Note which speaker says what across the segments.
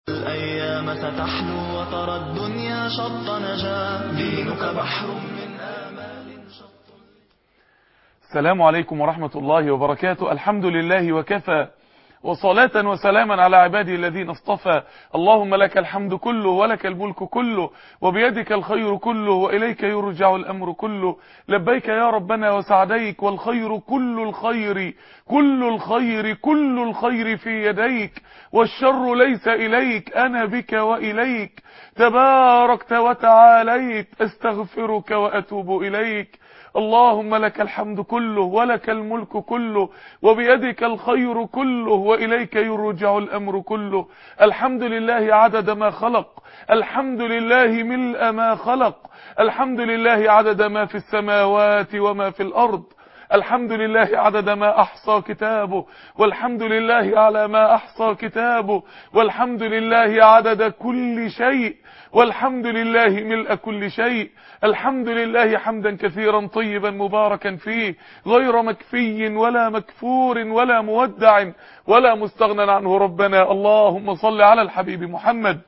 Speaker 1: الأيام ستحلو وترى الدنيا شط نجاة، دينك بحر من آمال شط.
Speaker 2: السلام عليكم ورحمة الله وبركاته. الحمد لله وكفى، وصلاة وسلاما على عباده الذين اصطفى. اللهم لك الحمد كله ولك الملك كله وبيدك الخير كله وإليك يرجع الأمر كله. لبيك يا ربنا وسعديك، والخير كل الخير كل الخير كل الخير في يديك، والشر ليس إليك، أنا بك وإليك تباركت وتعاليت، استغفرك وأتوب إليك. اللهم لك الحمد كله ولك الملك كله وبيدك الخير كله وإليك يرجع الأمر كله. الحمد لله عدد ما خلق، الحمد لله ملء ما خلق، الحمد لله عدد ما في السماوات وما في الأرض، الحمد لله عدد ما أحصى كتابه، والحمد لله على ما أحصى كتابه، والحمد لله عدد كل شيء، والحمد لله ملء كل شيء. الحمد لله حمدا كثيرا طيبا مباركا فيه، غير مكفي ولا مكفور ولا مودع ولا مستغنى عنه ربنا. اللهم صل على الحبيب محمد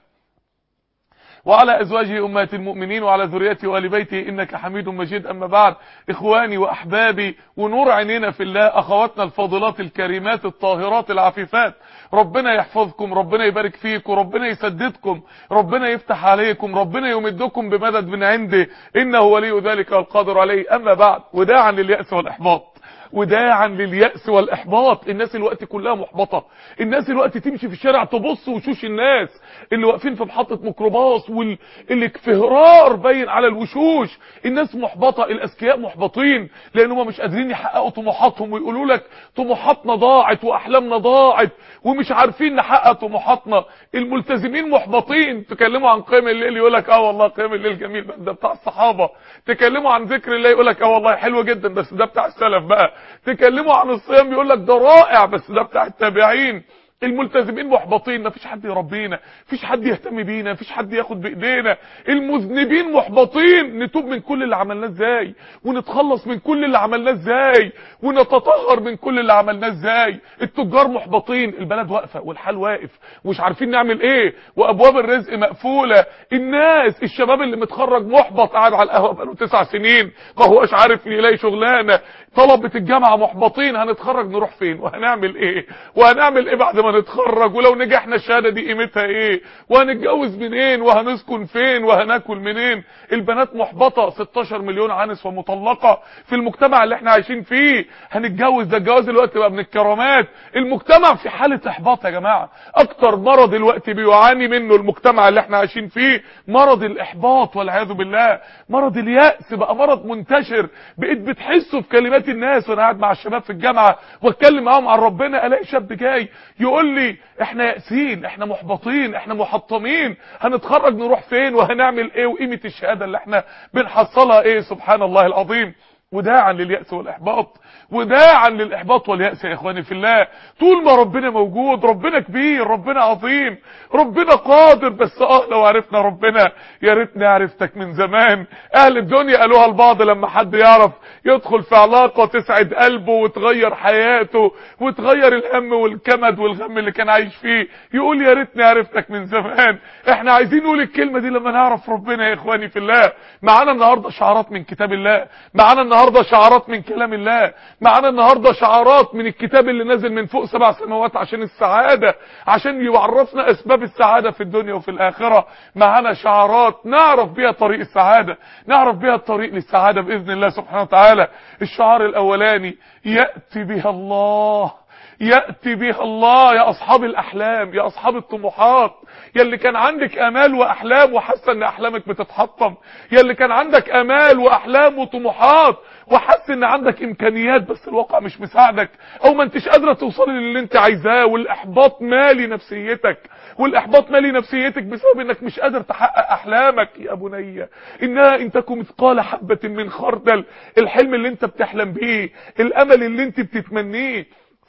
Speaker 2: وعلى أزواجه أمهات المؤمنين وعلى ذريته وآل بيته إنك حميد مجيد. أما بعد، إخواني وأحبابي ونور عينينا في الله، أخواتنا الفاضلات الكريمات الطاهرات العفيفات، ربنا يحفظكم، ربنا يبارك فيكم، ربنا يسددكم، ربنا يفتح عليكم، ربنا يمدكم بمدد من عنده، إنه ولي ذلك والقادر عليه. أما بعد، وداعا لليأس والإحباط، وداعا لليأس والإحباط. الناس الوقت كلها محبطة، الناس الوقت تمشي في الشارع تبص وشوش الناس اللي واقفين في محطة ميكروباص والاكفهرار باين على الوشوش. الناس محبطة، الأذكياء محبطين لأنهم مش قادرين يحققوا طموحاتهم، ويقولوا لك طموحاتنا ضاعت وأحلامنا ضاعت ومش عارفين نحقق طموحاتنا. الملتزمين محبطين، تكلموا عن قيام الليل يقول لك والله قيام الليل جميل بس ده بتاع الصحابة، تكلموا عن ذكر الله يقول لك والله حلو جدا بس ده بتاع السلف بقى، تكلموا عن الصيام يقول لك ده رائع بس ده بتاع التابعين. الملتزمين محبطين، مفيش حد يربينا، مفيش حد يهتم بينا، مفيش حد ياخد بايدينا. المذنبين محبطين، نتوب من كل اللي عملناه ازاي، ونتخلص من كل اللي عملناه ازاي، ونتطهر من كل اللي عملناه ازاي. التجار محبطين، البلد واقفه والحال واقف ومش عارفين نعمل ايه، وابواب الرزق مقفوله. الناس الشباب اللي متخرج محبط، قاعد على القهوه بقاله 9 سنين ما هوش عارف يلاقي شغلانه. طلبه الجامعه محبطين، هنتخرج نروح فين وهنعمل ايه، وهنعمل ايه بعد ما نتخرج، ولو نجحنا الشهاده دي قيمتها ايه، وهنتجوز منين، وهنسكن فين، وهناكل منين. البنات محبطه، 16 مليون عانس ومطلقه في المجتمع اللي احنا عايشين فيه. هنتجوز، ده الجواز دلوقتي بقى من الكرامات. المجتمع في حاله احباط يا جماعه. اكتر مرض دلوقتي بيعاني منه المجتمع اللي احنا عايشين فيه مرض الاحباط والعياذ بالله. مرض اليأس بقى مرض منتشر، بقيت بتحسه في كلمات الناس. وانا قاعد مع الشباب في الجامعه واتكلم معاهم عن ربنا، الاقي شاب جاي يقول لي احنا يأسين، احنا محبطين، احنا محطمين، هنتخرج نروح فين وهنعمل ايه، وقيمة الشهادة اللي احنا بنحصلها ايه. سبحان الله العظيم. وداعا لليأس والإحباط، وداعا للإحباط واليأس يا إخواني في الله. طول ما ربنا موجود، ربنا كبير، ربنا عظيم، ربنا قادر. بس لو عرفنا ربنا، يا ريتني عرفتك من زمان. أهل الدنيا قالوها البعض لما حد يعرف يدخل في علاقة تسعد قلبه وتغير حياته وتغير الهم والكمد والغم اللي كان عايش فيه، يقول يا ريتني عرفتك من زمان. احنا عايزين نقول الكلمة دي لما نعرف ربنا يا إخواني في الله. معانا النهاردة شعارات من كتاب الله، معانا النهاردة شعارات من كلام الله، معانا النهاردة شعارات من الكتاب اللي نازل من فوق 7 سماوات عشان السعادة، عشان يعرفنا أسباب السعادة في الدنيا وفي الآخرة. معانا شعارات نعرف بيها طريق السعادة، نعرف بيها الطريق للسعادة بإذن الله سبحانه وتعالى. الشعار الأولاني: يأتي بها الله، يأتي بها الله. يا أصحاب الأحلام، يا أصحاب الطموحات، يا اللي كان عندك أمال وأحلام وحاسة ان أحلامك بتتحطم، يا اللي كان عندك أمال وأحلام وطموحات وحاسة ان عندك إمكانيات بس الواقع مش مساعدك، او ما انتش قادرة توصلي للي انت عايزاه، والإحباط مالي نفسيتك، والإحباط مالي نفسيتك بسبب انك مش قادر تحقق أحلامك. يا بني إنها إن تكن مثقال حبة من خردل، الحلم اللي انت بتحلم بيه، الأمل اللي انت بتتمنيه،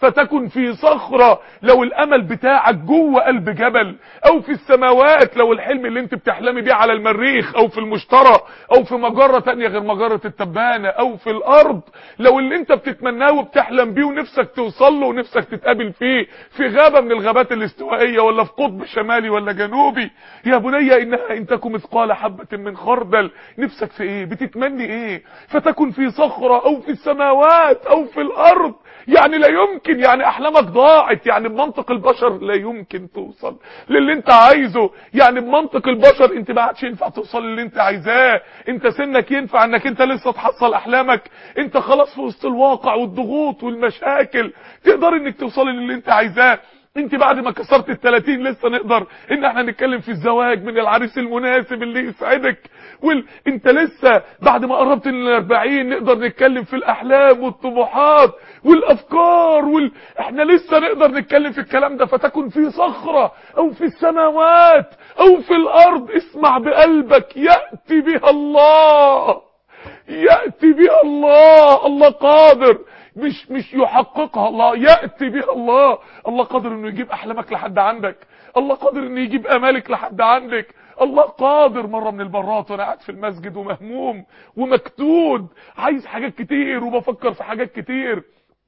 Speaker 2: فتكن في صخرة لو الامل بتاعك جوه قلب جبل، او في السماوات لو الحلم اللي انت بتحلمي بيه على المريخ او في المشتري او في مجرة تانية غير مجرة التبانة، او في الارض لو اللي انت بتتمناه وبتحلم بيه ونفسك توصل له ونفسك تتقابل فيه في غابة من الغابات الاستوائية ولا في قطب شمالي ولا جنوبي. يا بني انها ان تكن مثقال حبة من خردل، نفسك في ايه؟ بتتمني ايه؟ فتكن في صخرة او في السماوات او في الارض. يعني لا يمكن، يعني احلامك ضاعت، يعني بمنطق البشر لا يمكن توصل للي انت عايزه، يعني بمنطق البشر انت ما عادش ينفع توصل للي انت عايزاه، انت سنك ينفع انك انت لسه تحصل احلامك، انت خلاص في وسط الواقع والضغوط والمشاكل تقدر انك توصل للي انت عايزاه. انت بعد ما كسرت ال30 لسه نقدر ان احنا نتكلم في الزواج من العريس المناسب اللي يسعدك، انت لسه بعد ما قربت ال40 نقدر نتكلم في الاحلام والطموحات والافكار احنا لسه نقدر نتكلم في الكلام ده. فتكن في صخرة او في السماوات او في الارض، اسمع بقلبك، يأتي بها الله، يأتي بها الله. الله قادر، مش يحققها الله، يأتي بها الله. الله قادر انه يجيب احلامك لحد عندك، الله قادر انه يجيب امالك لحد عندك. الله قادر. مرة من المرات وانا قاعد في المسجد ومهموم ومكتود، عايز حاجات كتير وبفكر في حاجات كتير،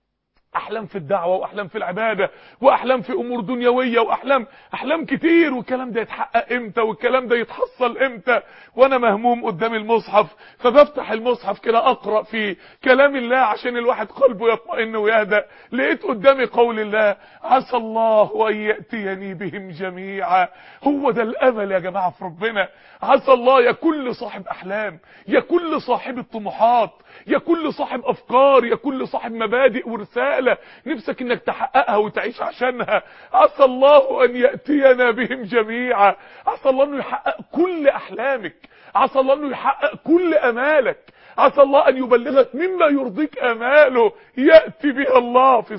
Speaker 2: احلام في الدعوة واحلام في العبادة واحلام في امور دنيوية احلام كتير، والكلام ده يتحقق امتى والكلام ده يتحصل امتى؟ وانا مهموم قدام المصحف، فبفتح المصحف كده اقرأ في كلام الله عشان الواحد قلبه يطمئن ويهدأ. لقيت قدامي قول الله: عسى الله ان يأتيني بهم جميعا. هو ده الامل يا جماعة في ربنا. عسى الله، يا كل صاحب احلام، يا كل صاحب الطموحات، يا كل صاحب افكار، يا كل صاحب مبادئ ورسالة نفسك انك تحققها وتعيش عشانها، عسى الله ان يأتينا بهم جميعا. عسى الله انه يحقق كل احلامك، عسى الله انه يحقق كل امالك، عسى الله ان يبلغك مما يرضيك اماله. يأتي بها الله في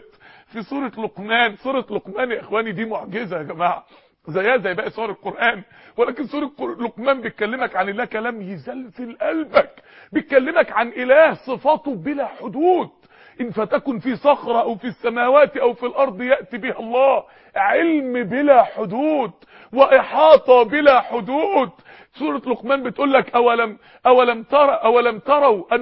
Speaker 2: سورة لقمان. سورة لقمان يا اخواني دي معجزة يا جماعة، زيها زي باقي سور القرآن، ولكن سورة لقمان بيتكلمك عن الله كلام يزلزل قلبك، بيتكلمك عن اله صفاته بلا حدود. ان فتكن في صخرة او في السماوات او في الارض يأتي بها الله. علم بلا حدود واحاطة بلا حدود. سورة لقمان بتقول لك ألم تروا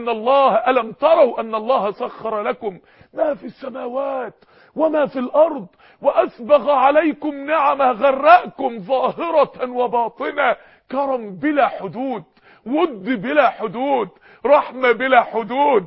Speaker 2: أن الله سخر لكم ما في السماوات وما في الأرض وأسبغ عليكم نعمه غرقكم ظاهرة وباطنة. كرم بلا حدود، ود بلا حدود، رحمة بلا حدود.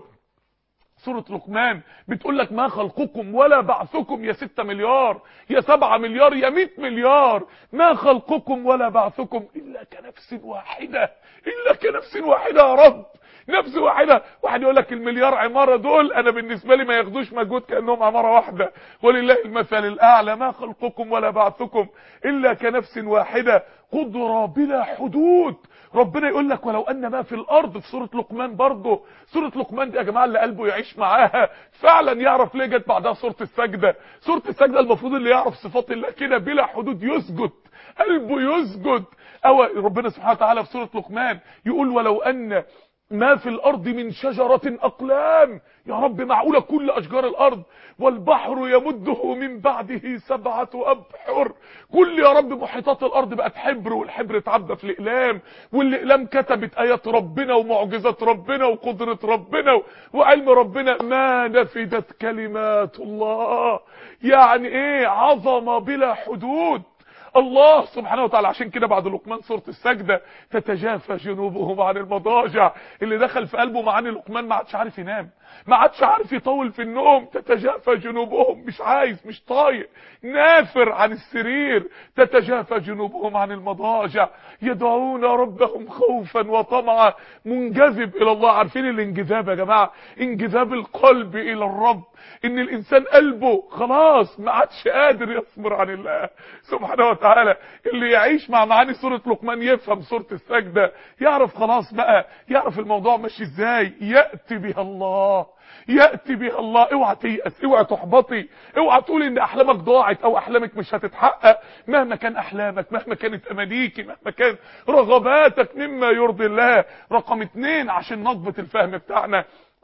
Speaker 2: سورة لقمان بتقول لك ما خلقكم ولا بعثكم يا 6 مليار يا 7 مليار يا 100 مليار، ما خلقكم ولا بعثكم إلا كنفس واحدة، إلا كنفس واحدة يا رب، نفس واحدة. واحد يقول لك المليار عمارة دول انا بالنسبة لي ما ياخدوش مجهود كأنهم عمارة واحدة، ولله المثل الأعلى. ما خلقكم ولا بعثكم إلا كنفس واحدة، قدرة بلا حدود. ربنا يقول لك ولو ان ما في الارض في سورة لقمان برضه. سورة لقمان دي يا جماعة اللي قلبه يعيش معاها فعلا يعرف ليه جت بعدها سورة السجدة. سورة السجدة المفروض اللي يعرف صفات الله كده بلا حدود يسجد، قلبه يسجد. او ربنا سبحانه وتعالى في سورة لقمان يقول ولو ان ما في الارض من شجرة اقلام. يا رب معقولة كل اشجار الارض؟ والبحر يمده من بعده 7 ابحر. كل يا رب محيطات الارض بقت حبر، والحبر اتعبى في الاقلام، والاقلام كتبت ايات ربنا ومعجزات ربنا وقدرة ربنا وعلم ربنا. ما نفدت كلمات الله. يعني ايه؟ عظمة بلا حدود الله سبحانه وتعالى. عشان كده بعد لقمان سورة السجدة تتجافى جنوبهم عن المضاجع. اللي دخل في قلبه معاني لقمان ما عادش عارف ينام، ما عادش عارف يطول في النوم. تتجافى جنوبهم، مش عايز، مش طايق، نافر عن السرير. تتجافى جنوبهم عن المضاجع يدعون ربهم خوفا وطمعا. منجذب الى الله. عارفين الانجذاب يا جماعة؟ انجذاب القلب الى الرب، ان الانسان قلبه خلاص ما عادش قادر يصبر عن الله سبحانه وتعالى. اللي يعيش مع معاني سورة لقمان يفهم سورة السجدة، يعرف خلاص بقى، يعرف الموضوع ماشي ازاي. يأتي بها الله، يأتي بها الله. اوعى تيأس، اوعى تحبطي، اوعى تقول ان احلامك ضاعت او احلامك مش هتتحقق. مهما كان احلامك، مهما كانت امانيك، مهما كان رغباتك مما يرضي الله. رقم 2 عشان نضبط الفهم بتاعنا،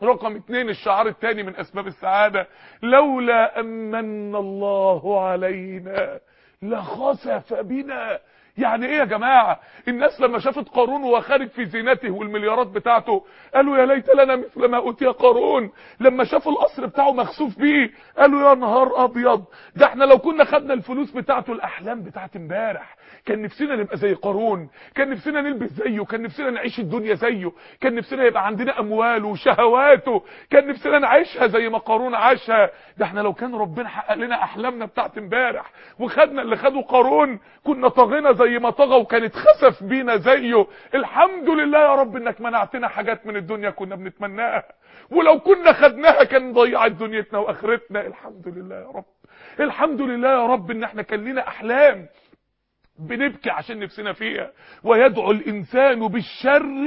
Speaker 2: رقم 2 الشعار الثاني من اسباب السعادة: لولا أمن الله علينا لخسف بنا. يعني ايه يا جماعة؟ الناس لما شافت قارون وهو خارج في زينته والمليارات بتاعته قالوا يا ليت لنا مثل ما اوتي قارون. لما شافوا القصر بتاعه مخسوف بيه قالوا يا نهار ابيض، ده احنا لو كنا خدنا الفلوس بتاعته، الاحلام بتاعت امبارح، كان نفسنا نبقى زي قارون، كان نفسنا نلبس زيه، كان نفسنا نعيش الدنيا زيه، كان نفسنا يبقى عندنا امواله وشهواته، كان نفسنا نعيشها زي ما قارون عاشها. ده احنا لو كان ربنا حقق لنا احلامنا بتاعت امبارح وخدنا اللي خده قارون كنا طغينا زي ما طغى وكانت خسف بينا زيه. الحمد لله يا رب انك منعتنا حاجات من الدنيا كنا بنتمناها، ولو كنا خدناها كان ضيعت دنيتنا واخرتنا. الحمد لله يا رب، الحمد لله يا رب ان احنا كان لنا احلام بنبكي عشان نفسنا فيها. ويدعو الانسان بالشر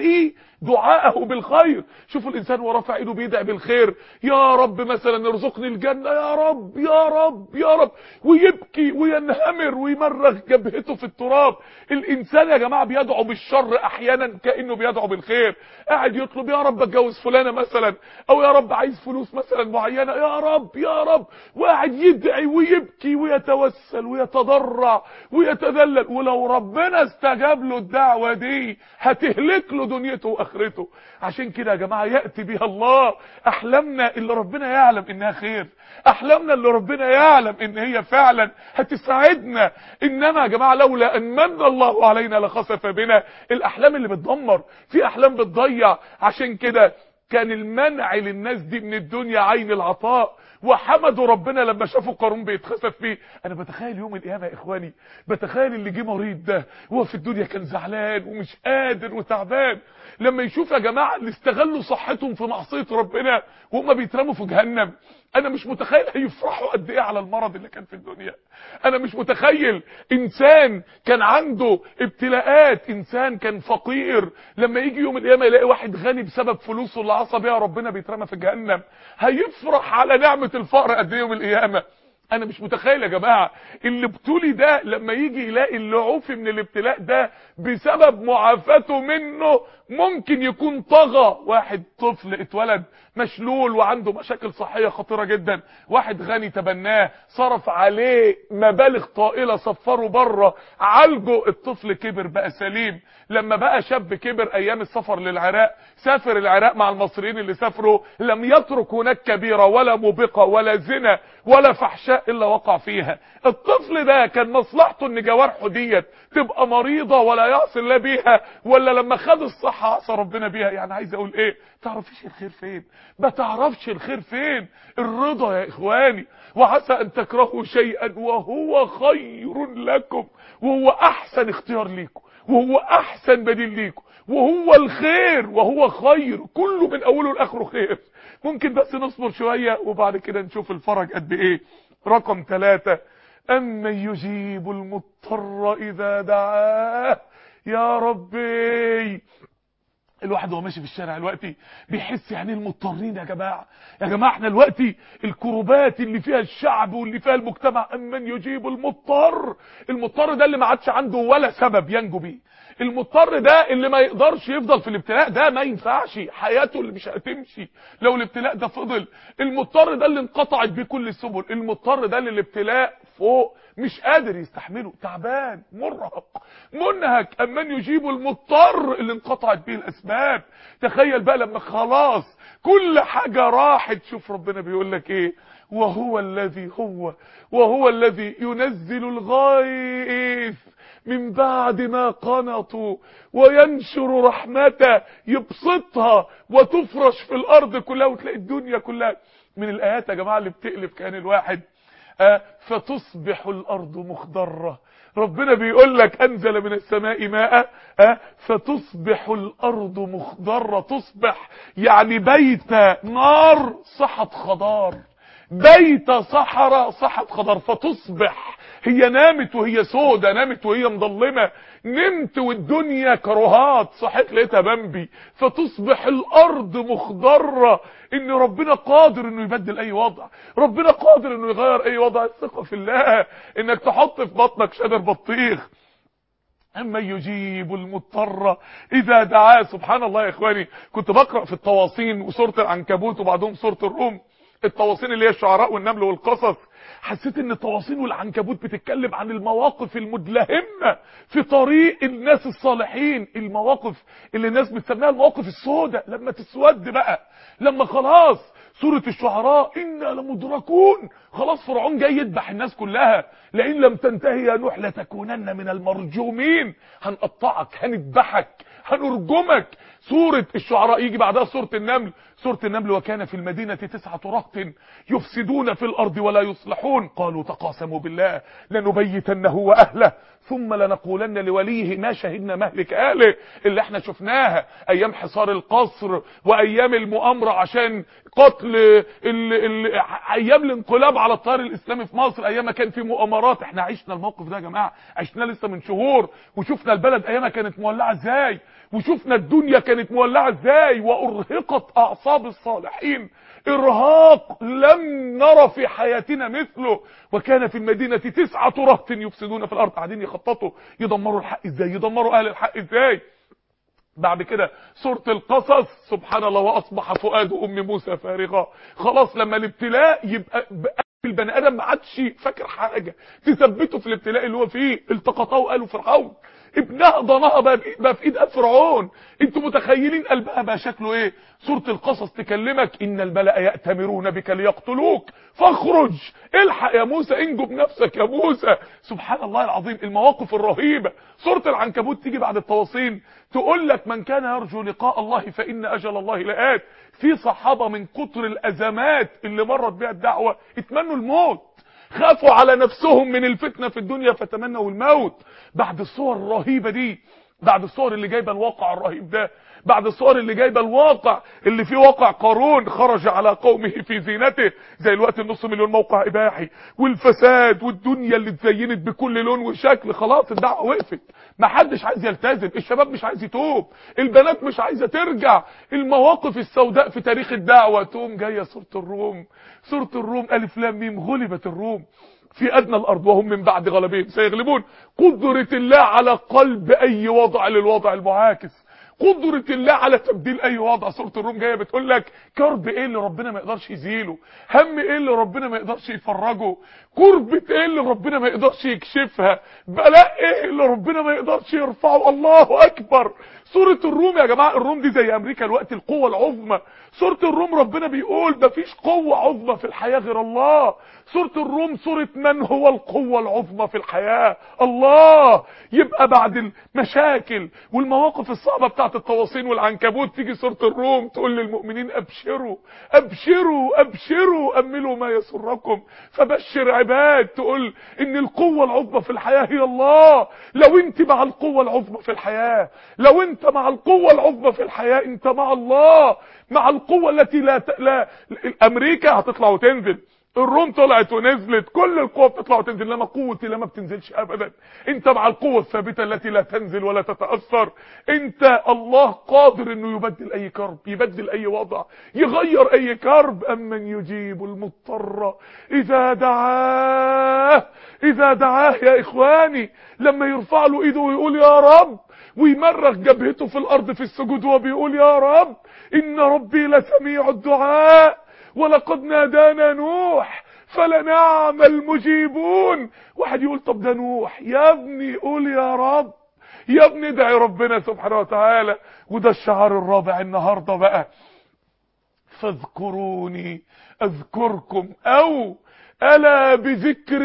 Speaker 2: دعاءه بالخير. شوفوا الانسان ورافع ايده بيدعي بالخير، يا رب مثلا ارزقني الجنة، يا رب يا رب يا رب، ويبكي وينهمر ويمرغ جبهته في التراب. الانسان يا جماعة بيدعو بالشر احيانا كأنه بيدعو بالخير. قاعد يطلب يا رب اتجوز فلانة مثلا، او يا رب عايز فلوس مثلا معينة، يا رب يا رب، وقاعد يدعي ويبكي ويتوسل ويتضرع ويتذلل. ولو ربنا استجاب له الدعوة دي هتهلك له دنيته واخرته. عشان كده يا جماعة يأتي بها الله احلامنا اللي ربنا يعلم انها خير، احلامنا اللي ربنا يعلم ان هي فعلا هتساعدنا. انما يا جماعة لولا ان من الله علينا لخسف بنا. الاحلام اللي بتدمر، في احلام بتضيع. عشان كده كان المنع للناس دي من الدنيا عين العطاء، وحمدوا ربنا لما شافوا قارون بيتخسف فيه. انا بتخيل يوم القيامه يا اخواني، بتخيل اللي جه مريض ده وهو في الدنيا كان زعلان ومش قادر وتعبان، لما يشوف يا جماعه اللي استغلوا صحتهم في معصيه ربنا وهم بيترموا في جهنم. انا مش متخيل هيفرحوا قد ايه على المرض اللي كان في الدنيا. انا مش متخيل انسان كان عنده ابتلاءات، انسان كان فقير، لما يجي يوم القيامه يلاقي واحد غني بسبب فلوسه اللي عصى بيها ربنا بيترمى في جهنم، هيفرح على نعمه الفقر قد ايه يوم القيامه. انا مش متخيل يا جماعه اللي ابتلي ده لما يجي يلاقي اللي عوفي من الابتلاء ده بسبب معافاته منه ممكن يكون طغى. واحد طفل اتولد مشلول وعنده مشاكل صحيه خطيره جدا، واحد غني تبناه صرف عليه مبالغ طائله، سفره بره عالجه، الطفل كبر بقى سليم. لما بقى شاب كبر ايام السفر للعراق، سافر العراق مع المصريين اللي سافروا، لم يترك هناك كبيره ولا موبقه ولا زنا ولا فحشاء الا وقع فيها. الطفل ده كان مصلحته ان جوارحه ديت تبقى مريضه ولا يعصي الله بيها، ولا لما خد الصحه عصى ربنا بيها. يعني عايز اقول ايه؟ تعرفيش الخير فين، ما تعرفش الخير فين. الرضا يا اخواني، وعسى ان تكرهوا شيئا وهو خير لكم، وهو احسن اختيار ليكم، وهو احسن بديل ليكم، وهو الخير وهو خير، كله من اوله لاخره خير. ممكن بس نصبر شوية وبعد كده نشوف الفرج قد ايه. رقم 3: أمن يجيب المضطر إذا دعاه. يا ربي، الواحد وهو ماشي في الشارع دلوقتي بيحس يعني المضطرين يا جماعه. يا جماعه احنا دلوقتي الكروبات اللي فيها الشعب واللي فيها المجتمع، امن يجيب المضطر. المضطر ده اللي ما عادش عنده ولا سبب ينجو بيه، المضطر ده اللي ما يقدرش يفضل في الابتلاء ده، ما ينفعش حياته اللي مش هتمشي لو الابتلاء ده فضل. المضطر ده اللي انقطعت بيه كل السبل، المضطر ده اللي الابتلاء فوق مش قادر يستحمله، تعبان مرهق منهك. امن يجيب المضطر اللي انقطعت بيه الاسباب. تخيل بقى لما خلاص كل حاجة راحت، شوف ربنا بيقول لك ايه: وهو الذي ينزل الغيث من بعد ما قنطوا وينشر رحمته، يبسطها وتفرش في الارض كلها وتلاقي الدنيا كلها. من الايات يا جماعه اللي بتقلب كان الواحد فتصبح الارض مخضرة. ربنا بيقول لك انزل من السماء ماء فتصبح الارض مخضرة. تصبح يعني بيت نار صحت خضار، بيت صحراء صحت خضار. فتصبح، هي نامت وهي سودة، نامت وهي مظلمة، نمت والدنيا كرهات، صحيت لقيتها بمبي. فتصبح الارض مخضرة. ان ربنا قادر انه يبدل اي وضع، ربنا قادر انه يغير اي وضع. الثقة في الله، انك تحط في بطنك شجر بطيخ أما يجيب المضطر إذا دعاه. سبحان الله يا إخواني، كنت بقرأ في الطواصين وسورة العنكبوت وبعدهم سورة الروم، الطواصين اللي هي الشعراء والنمل والقصص، حسيت ان الطواصين والعنكبوت بتتكلم عن المواقف المدلهمة في طريق الناس الصالحين، المواقف اللي الناس بتسميها المواقف السوداء، لما تسود بقى، لما خلاص سورة الشعراء إنا لمدركون، خلاص فرعون جاي يذبح الناس كلها، لئن لم تنتهي يا نوح لتكونن من المرجومين، هنقطعك، هنذبحك، هنرجمك. سورة الشعراء يجي بعدها سورة النمل، سورة النمل وكان في المدينة 9 رهط يفسدون في الأرض ولا يصلحون قالوا تقاسموا بالله لنبيتنه وأهله ثم لنقولن لوليه ما شهدنا مهلك أهله، اللي احنا شفناها أيام حصار القصر وأيام المؤامرة عشان قتل أيام الانقلاب على التيار الإسلامي في مصر، أيام ما كان في مؤامرات. احنا عشنا الموقف ده يا جماعة، عشنا لسه من شهور، وشفنا البلد أيامها كانت مولعة ازاي، وشفنا الدنيا كانت مولعة ازاي، وأرهقت أعصاب الصالحين إرهاق لم نرى في حياتنا مثله. وكان في المدينة 9 رهط يفسدون في الأرض، قاعدين يخططوا يدمروا الحق ازاي، يدمروا أهل الحق ازاي. بعد كده سورة القصص، سبحان الله، وأصبح فؤاد أم موسى فارغا. خلاص لما الابتلاء يبقى البني آدم ما عادش فاكر حاجة تثبته في الابتلاء اللي هو فيه، التقطه وقالوا فرعون ابنها ضناها بقى في ايد فرعون. انتوا متخيلين قلبها بقى شكله ايه؟ سورة القصص تكلمك ان الملأ يأتمرون بك ليقتلوك فاخرج، الحق يا موسى، انجو بنفسك يا موسى. سبحان الله العظيم، المواقف الرهيبة. سورة العنكبوت تيجي بعد الطواصين تقول لك من كان يرجو لقاء الله فإن أجل الله لآت. في صحابة من كتر الأزمات اللي مرت بها الدعوة اتمنوا الموت، خافوا على نفسهم من الفتنة في الدنيا فتمنوا الموت. بعد الصور الرهيبة دي، بعد الصور اللي جايبه الواقع الرهيب ده، بعد الصور اللي جايبه الواقع اللي فيه واقع قارون خرج على قومه في زينته، زي الوقت النص مليون موقع اباحي والفساد والدنيا اللي اتزينت بكل لون وشكل، خلاص الدعوه وقفت، ما حدش عايز يلتزم، الشباب مش عايز يتوب، البنات مش عايزه ترجع، المواقف السوداء في تاريخ الدعوه. تقوم جايه سوره الروم، سوره الروم الف لام ميم، غلبت الروم في أدنى الأرض وهم من بعد غلبهم سيغلبون. قدرة الله على قلب أي وضع للوضع المعاكس، قدرة الله على تبديل أي وضع. سورة الروم جاية بتقول لك كرب إيه اللي ربنا ما يقدرش يزيله، هم إيه اللي ربنا ما يقدرش يفرجه، كربة إيه اللي ربنا ما يقدرش يكشفها، بلاء إيه اللي ربنا ما يقدرش يرفعه. الله أكبر. سورة الروم يا جماعة، الروم دي زي أمريكا الوقت القوة العظمى. سورة الروم ربنا بيقول مفيش قوة عظمى في الحياة غير الله. سورة الروم سورة من هو القوة العظمى في الحياة؟ الله. يبقى بعد المشاكل والمواقف الصعبة بتاعت الطواصين والعنكبوت تيجي سورة الروم تقول للمؤمنين أبشروا أبشروا أبشروا أملوا ما يسركم، فبشر عباد. تقول إن القوة العظمى في الحياة هي الله. لو انت مع القوة العظمى في الحياة، لو انت مع القوة العظمى في الحياة، انت مع الله، مع القوة التي لا أمريكا هتطلع وتنزل، الروم طلعت ونزلت، كل القوة بتطلع وتنزل، لما قوتي لما بتنزلش ابدا. انت مع القوة الثابتة التي لا تنزل ولا تتأثر. انت الله قادر انه يبدل اي كرب، يبدل اي وضع، يغير اي كرب. امن يجيب المضطر اذا دعاه، اذا دعاه يا اخواني، لما يرفع له ايده ويقول يا رب، ويمرغ جبهته في الارض في السجود وهو بيقول يا رب ان ربي لسميع الدعاء ولقد نادانا نوح فلنعم المجيبون. واحد يقول طب ده نوح، يا ابني قول يا رب، يا ابني ادعي ربنا سبحانه وتعالى. وده الشعار الرابع النهارده بقى، فاذكروني اذكركم، او الا بذكر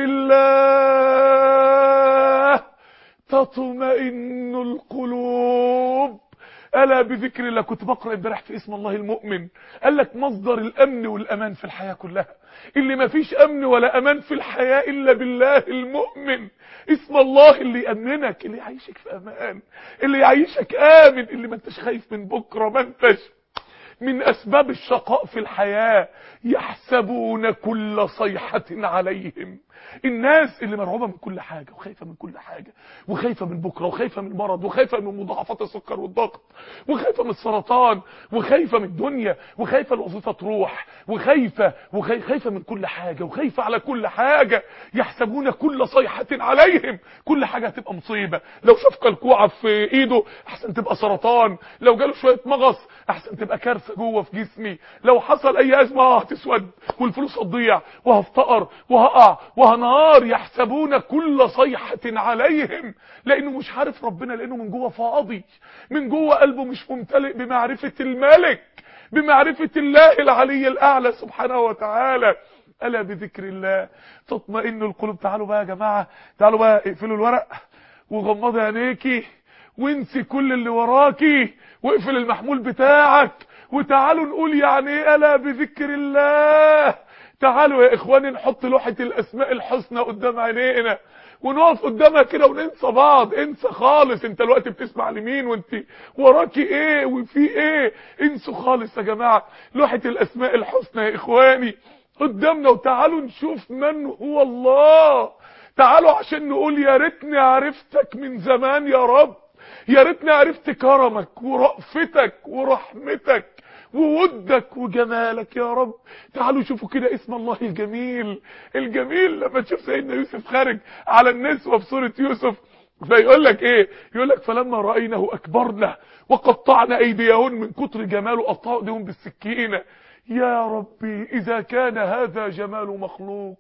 Speaker 2: الله تطمئن القلوب. ألا بذكر الله. كنت بقرأ امبارح في اسم الله المؤمن، قال لك مصدر الأمن والأمان في الحياة كلها، اللي ما فيش أمن ولا أمان في الحياة إلا بالله المؤمن. اسم الله اللي يأمنك، اللي يعيشك في أمان، اللي يعيشك آمن، اللي ما انتش خايف من بكرة، ما انتش من أسباب الشقاء في الحياة. يحسبون كل صيحة عليهم الناس اللي مرعوبة من كل حاجة وخايفة من كل حاجة، وخايفة من بكرة، وخايفة من المرض، وخايفة من مضاعفات السكر والضغط، وخايفة من السرطان، وخايفة من الدنيا، وخايفة الوظيفة تروح، وخايفة من كل حاجة، وخايفة على كل حاجة. يحسبون كل صيحة عليهم، كل حاجة هتبقى مصيبة. لو شاف كلكوعة في ايده احسن تبقى سرطان، لو جاله شوية مغص احسن تبقى كارثة جوه في جسمي، لو حصل اي ازمة هتسود والفلوس هتضيع وهفتقر وهقع وهنار. يحسبون كل صيحة عليهم، لانه مش عارف ربنا، لانه من جوه فاضي، من جوه قلبه مش ممتلئ بمعرفة الملك، بمعرفة الله العلي الاعلى سبحانه وتعالى. ألا بذكر الله تطمئن القلوب. تعالوا بقى يا جماعة، تعالوا بقى اقفلوا الورق وغمضي عينيكي وانسي كل اللي وراكي واقفل المحمول بتاعك، وتعالوا نقول يعني ايه ألا بذكر الله. تعالوا يا اخواني نحط لوحة الاسماء الحسنى قدام عينينا ونقف قدامها كده وننسى بعض. انسى خالص انت الوقت بتسمع لمين وانت وراكي ايه وفي ايه. انسوا خالص يا جماعة لوحة الاسماء الحسنى يا اخواني قدامنا، وتعالوا نشوف من هو الله. تعالوا عشان نقول يا ريتني عرفتك من زمان يا رب، يا ريتني عرفت كرمك ورأفتك ورحمتك وودك وجمالك يا رب. تعالوا شوفوا كده اسم الله الجميل. الجميل لما تشوف سيدنا يوسف خارج على النسوة في سورة يوسف فيقول لك ايه؟ يقول لك فلما رأينه اكبرنا وقطعنا ايديهن، من كتر جماله قطعوا ايديهم بالسكينة. يا ربي إذا كان هذا جمال مخلوق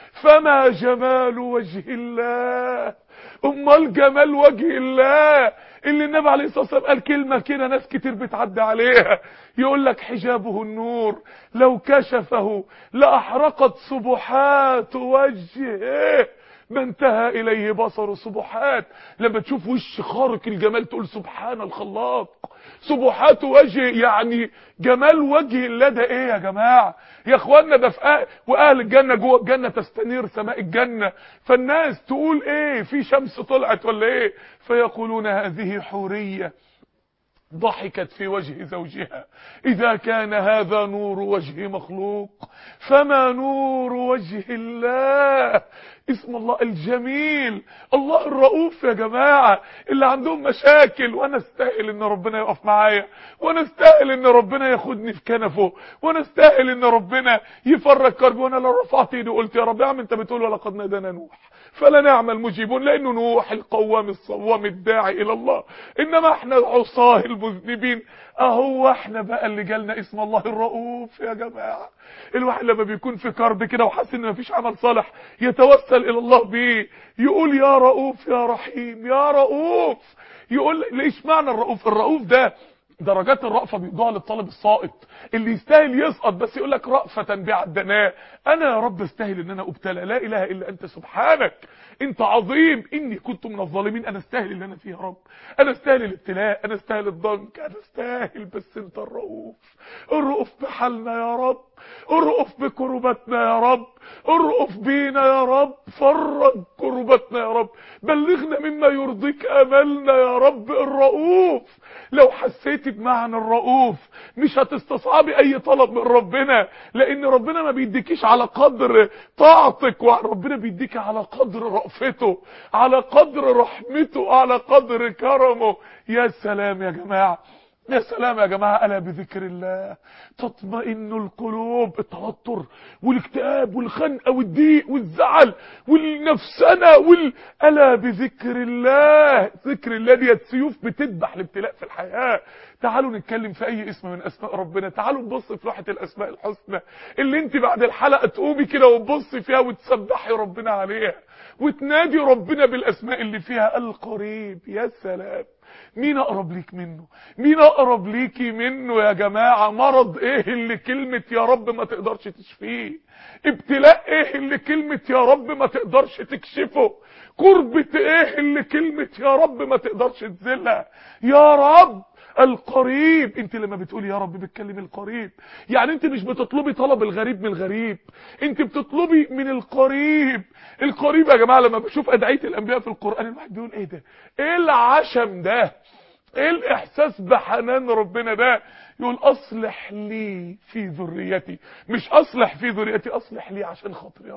Speaker 2: فما جمال وجه الله. امال جمال وجه الله اللي النبي عليه الصلاة والسلام قال كلمة كده ناس كتير بتعدي عليها، يقول لك حجابه النور لو كشفه لأحرقت سبحات وجهه ما انتهى إليه بصر. سبحات لما تشوف وش خارق الجمال تقول سبحان الخلاق. سبحات وجه يعني جمال وجه الله. ده ايه يا جماعة يا اخوانا؟ ده في واهل الجنة جوه الجنة تستنير سماء الجنة، فالناس تقول ايه؟ في شمس طلعت ولا ايه؟ فيقولون هذه حورية ضحكت في وجه زوجها. إذا كان هذا نور وجه مخلوق فما نور وجه الله. اسم الله الجميل، الله الرؤوف يا جماعة. اللي عندهم مشاكل وانا استاهل ان ربنا يقف معايا، وانا استاهل ان ربنا ياخدني في كنفه، وانا استاهل ان ربنا يفرج كربي. وانا لو رفعت ايدي وقلت يا رب يا عم انت بتقول ولقد نادانا نوح فلنعم المجيبون، لانه نوح القوام الصوام الداعي الى الله، انما احنا عصاه المذنبين. اهو احنا بقى اللي جالنا اسم الله الرؤوف يا جماعة. الواحد لما بيكون في كرب كده وحاسس ان مفيش عمل صالح يتوسل الى الله بيه، يقول يا رؤوف يا رحيم يا رؤوف. يقول ليش معنى الرؤوف؟ الرؤوف ده درجات الرأفة بيدوها للطالب الساقط اللي يستاهل يسقط، بس يقول لك رأفة بعدناه. انا يا رب استاهل ان انا ابتلى، لا اله الا انت سبحانك انت عظيم، اني كنت من الظالمين. انا استاهل اللي انا فيه يا رب، انا استاهل الابتلاء، انا استاهل الضنك، انا استاهل، بس انت الرؤوف. الرؤوف بحالنا يا رب، الرؤوف بكربتنا يا رب، الرؤوف بينا يا رب، فرج كربتنا يا رب، بلغنا مما يرضيك املنا يا رب. الرؤوف لو حسيتي بمعنى الرؤوف مش هتستصعبي اي طلب من ربنا، لان ربنا ما بيديكيش على قدر طاعتك، وربنا بيديك على قدر رأفته، على قدر رحمته، على قدر كرمه. يا سلام يا جماعة، يا سلام يا جماعة. ألا بذكر الله تطمئن القلوب. التوتر والاكتئاب والخنقة والضيق والزعل والنفسنة ألا بذكر الله. ذكر الله دي سيوف بتذبح الابتلاء في الحياة. تعالوا نتكلم في اي اسم من اسماء ربنا. تعالوا نبص في لوحة الاسماء الحسنى اللي انت بعد الحلقة تقومي كده وتبصي فيها وتسبحي ربنا عليها وتنادي ربنا بالاسماء اللي فيها. القريب، يا سلام، مين اقرب ليك منه؟ مين اقرب ليكي منه يا جماعة؟ مرض ايه اللي كلمة يا رب ما تقدرش تشفيه؟ ابتلاء ايه اللي كلمة يا رب ما تقدرش تكشفه؟ كربة ايه اللي كلمة يا رب ما تقدرش تزلها؟ يا رب القريب. انت لما بتقولي يا رب بتكلمي القريب، يعني انت مش بتطلبي طلب الغريب من الغريب، انت بتطلبي من القريب. القريب يا جماعة لما بشوف ادعية الانبياء في القرآن الواحد بيقول ايه ده؟ ايه العشم ده؟ ايه الاحساس بحنان ربنا ده؟ يقول اصلح لي في ذريتي، مش اصلح في ذريتي، اصلح لي عشان خاطر يا رب،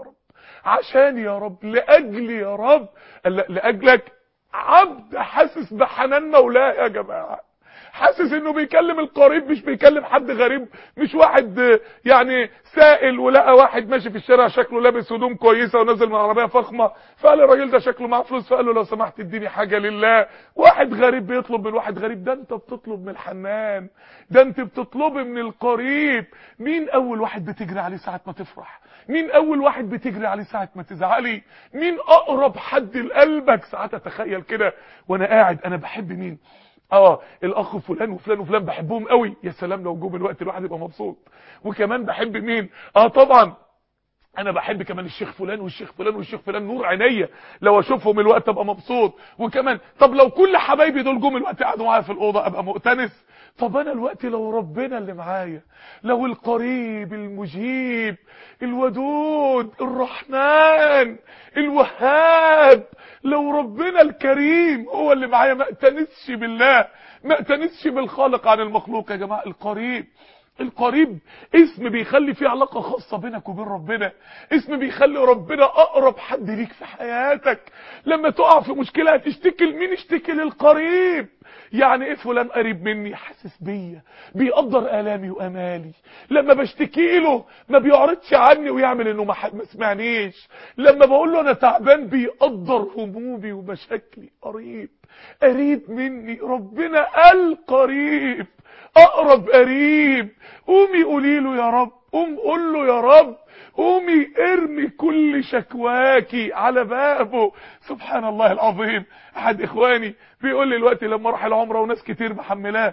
Speaker 2: عشان يا رب، لاجلي يا رب. لاجلك عبد حاسس بحنان مولاه يا جماعه، حاسس انه بيكلم القريب مش بيكلم حد غريب، مش واحد يعني سائل ولقى واحد ماشي في الشارع شكله لابس هدوم كويسه ونازل من عربيه فخمه، فقال الراجل ده شكله معاه فلوس، فقال له لو سمحت اديني حاجه لله. واحد غريب بيطلب من واحد غريب، ده انت بتطلب من الحنان، ده انت بتطلبي من القريب. مين اول واحد بتجري عليه ساعه ما تفرح؟ مين اول واحد بتجري عليه ساعه ما تزعلي؟ مين اقرب حد لقلبك ساعتها؟ تخيل كده وانا قاعد انا بحب مين؟ الاخ فلان وفلان وفلان بحبهم قوي، يا سلام لو جم الوقت الواحد يبقى مبسوط. وكمان بحب مين؟ طبعا انا بحب كمان الشيخ فلان والشيخ فلان والشيخ فلان، نور عينيا لو اشوفهم الوقت ابقى مبسوط. وكمان طب لو كل حبايبي دول جم الوقت قعدوا معايا في الاوضه ابقى مؤتنس. طب انا الوقت لو ربنا اللي معايا، لو القريب المجيب الودود الرحمن الوهاب، لو ربنا الكريم هو اللي معايا، ما اتنسش بالله، ما اتنسش بالخالق عن المخلوق. يا جماعه القريب، القريب اسم بيخلي فيه علاقة خاصة بينك وبين ربنا، اسم بيخلي ربنا اقرب حد ليك في حياتك. لما تقع في مشكلة هتشتكي لمين؟ اشتكي للقريب. يعني ايه؟ فلان قريب مني، حاسس بيا، بيقدر الامي وامالي. لما بشتكي له ما بيعرضش عني ويعمل انه ما سمعنيش. لما بقول له انا تعبان بيقدر همومي ومشاكلي. قريب، قريب مني ربنا القريب، اقرب قريب. قومي قولي له يا رب، قوم قول له يا رب، قومي ارمي كل شكواكي على بابه. سبحان الله العظيم. احد اخواني بيقول لي الوقت لما راح العمره وناس كتير محملاه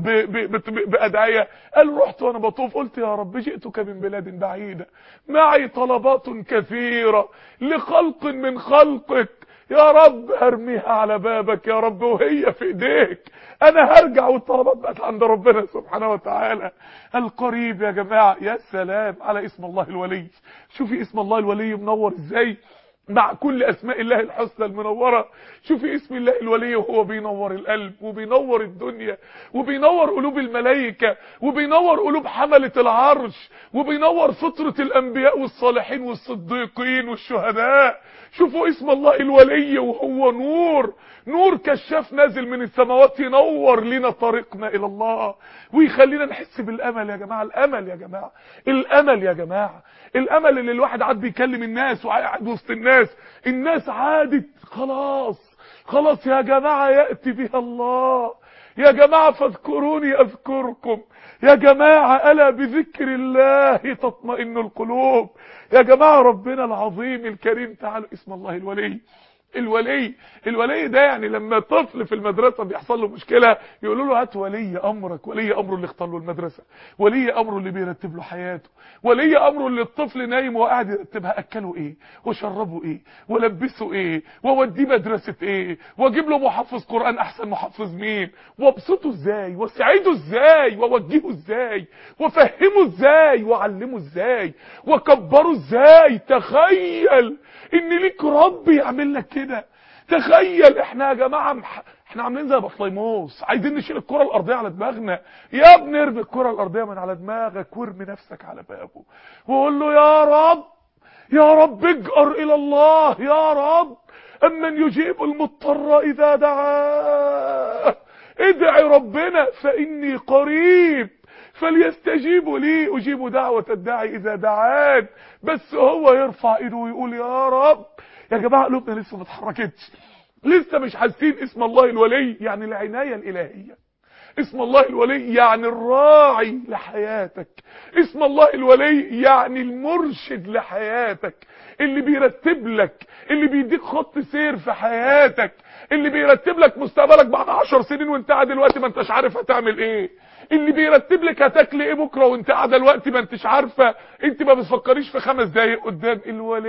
Speaker 2: بأدعية، قال رحت وانا بطوف قلت يا رب جئتك من بلاد بعيدة، معي طلبات كثيرة لخلق من خلقك، يا رب هرميها على بابك يا رب وهي في ايديك، انا هرجع والطلبات بقت عند ربنا سبحانه وتعالى. القريب يا جماعة، يا سلام على اسم الله الولي. شوفي اسم الله الولي منور ازاي مع كل اسماء الله الحسنى المنورة. شوفي اسم الله الولي وهو بينور القلب وبينور الدنيا وبينور قلوب الملائكة وبينور قلوب حملة العرش وبينور فطرة الانبياء والصالحين والصديقين والشهداء. شوفوا اسم الله الولي وهو نور، نور كشاف نازل من السماوات ينور لنا طريقنا الى الله ويخلينا نحس بالامل. يا جماعة الامل، يا جماعة الامل، يا جماعة الامل اللي الواحد قاعد بيكلم الناس وقاعد وسط الناس عادت خلاص، خلاص يا جماعة يأتي بها الله. يا جماعة فاذكروني اذكركم، يا جماعة ألا بذكر الله تطمئن القلوب. يا جماعة ربنا العظيم الكريم. تعالوا اسم الله الولي. الولي ده يعني لما طفل في المدرسة بيحصل له مشكلة يقولوا له هات ولي امرك، ولي امره اللي اختار له المدرسة، ولي امره اللي بيرتب له حياته، ولي امره اللي الطفل نايم وقاعد يرتبها، اكله ايه وشربه ايه ولبسه ايه ووديه مدرسة ايه واجيب له محفظ قرآن احسن محفظ مين وابسطه ازاي واسعده ازاي ووجهه ازاي وفهمه ازاي وعلمه ازاي وكبره ازاي. تخيل ان ليك رب يعمل لك كده. تخيل احنا يا جماعه احنا عاملين زي بطليموس عايزين نشيل الكره الارضيه على دماغنا. يا ابني ارمي الكره الارضيه من على دماغك وارمي نفسك على بابه وقول له يا رب، يا رب اجأر الى الله، يا رب امن يجيب المضطر اذا دعاه. ادعي ربنا فاني قريب فليستجيبوا لي اجيب دعوة الداعي اذا دعان. بس هو يرفع ايده ويقول يا رب. يا جماعة قلوبنا لسه ما اتحركتش، لسه مش حاسين اسم الله الولي يعني العناية الالهية. اسم الله الولي يعني الراعي لحياتك. اسم الله الولي يعني المرشد لحياتك، اللي بيرتب لك، اللي بيديك خط سير في حياتك، اللي بيرتب لك مستقبلك بعد 10 سنين وانت قاعد دلوقتي ما انتش عارف هتعمل ايه، اللي بيرتب لك هتاكل ايه بكره وانت قاعده دلوقتي ما انتش عارفه، انت ما بتفكريش في 5 دقايق قدام.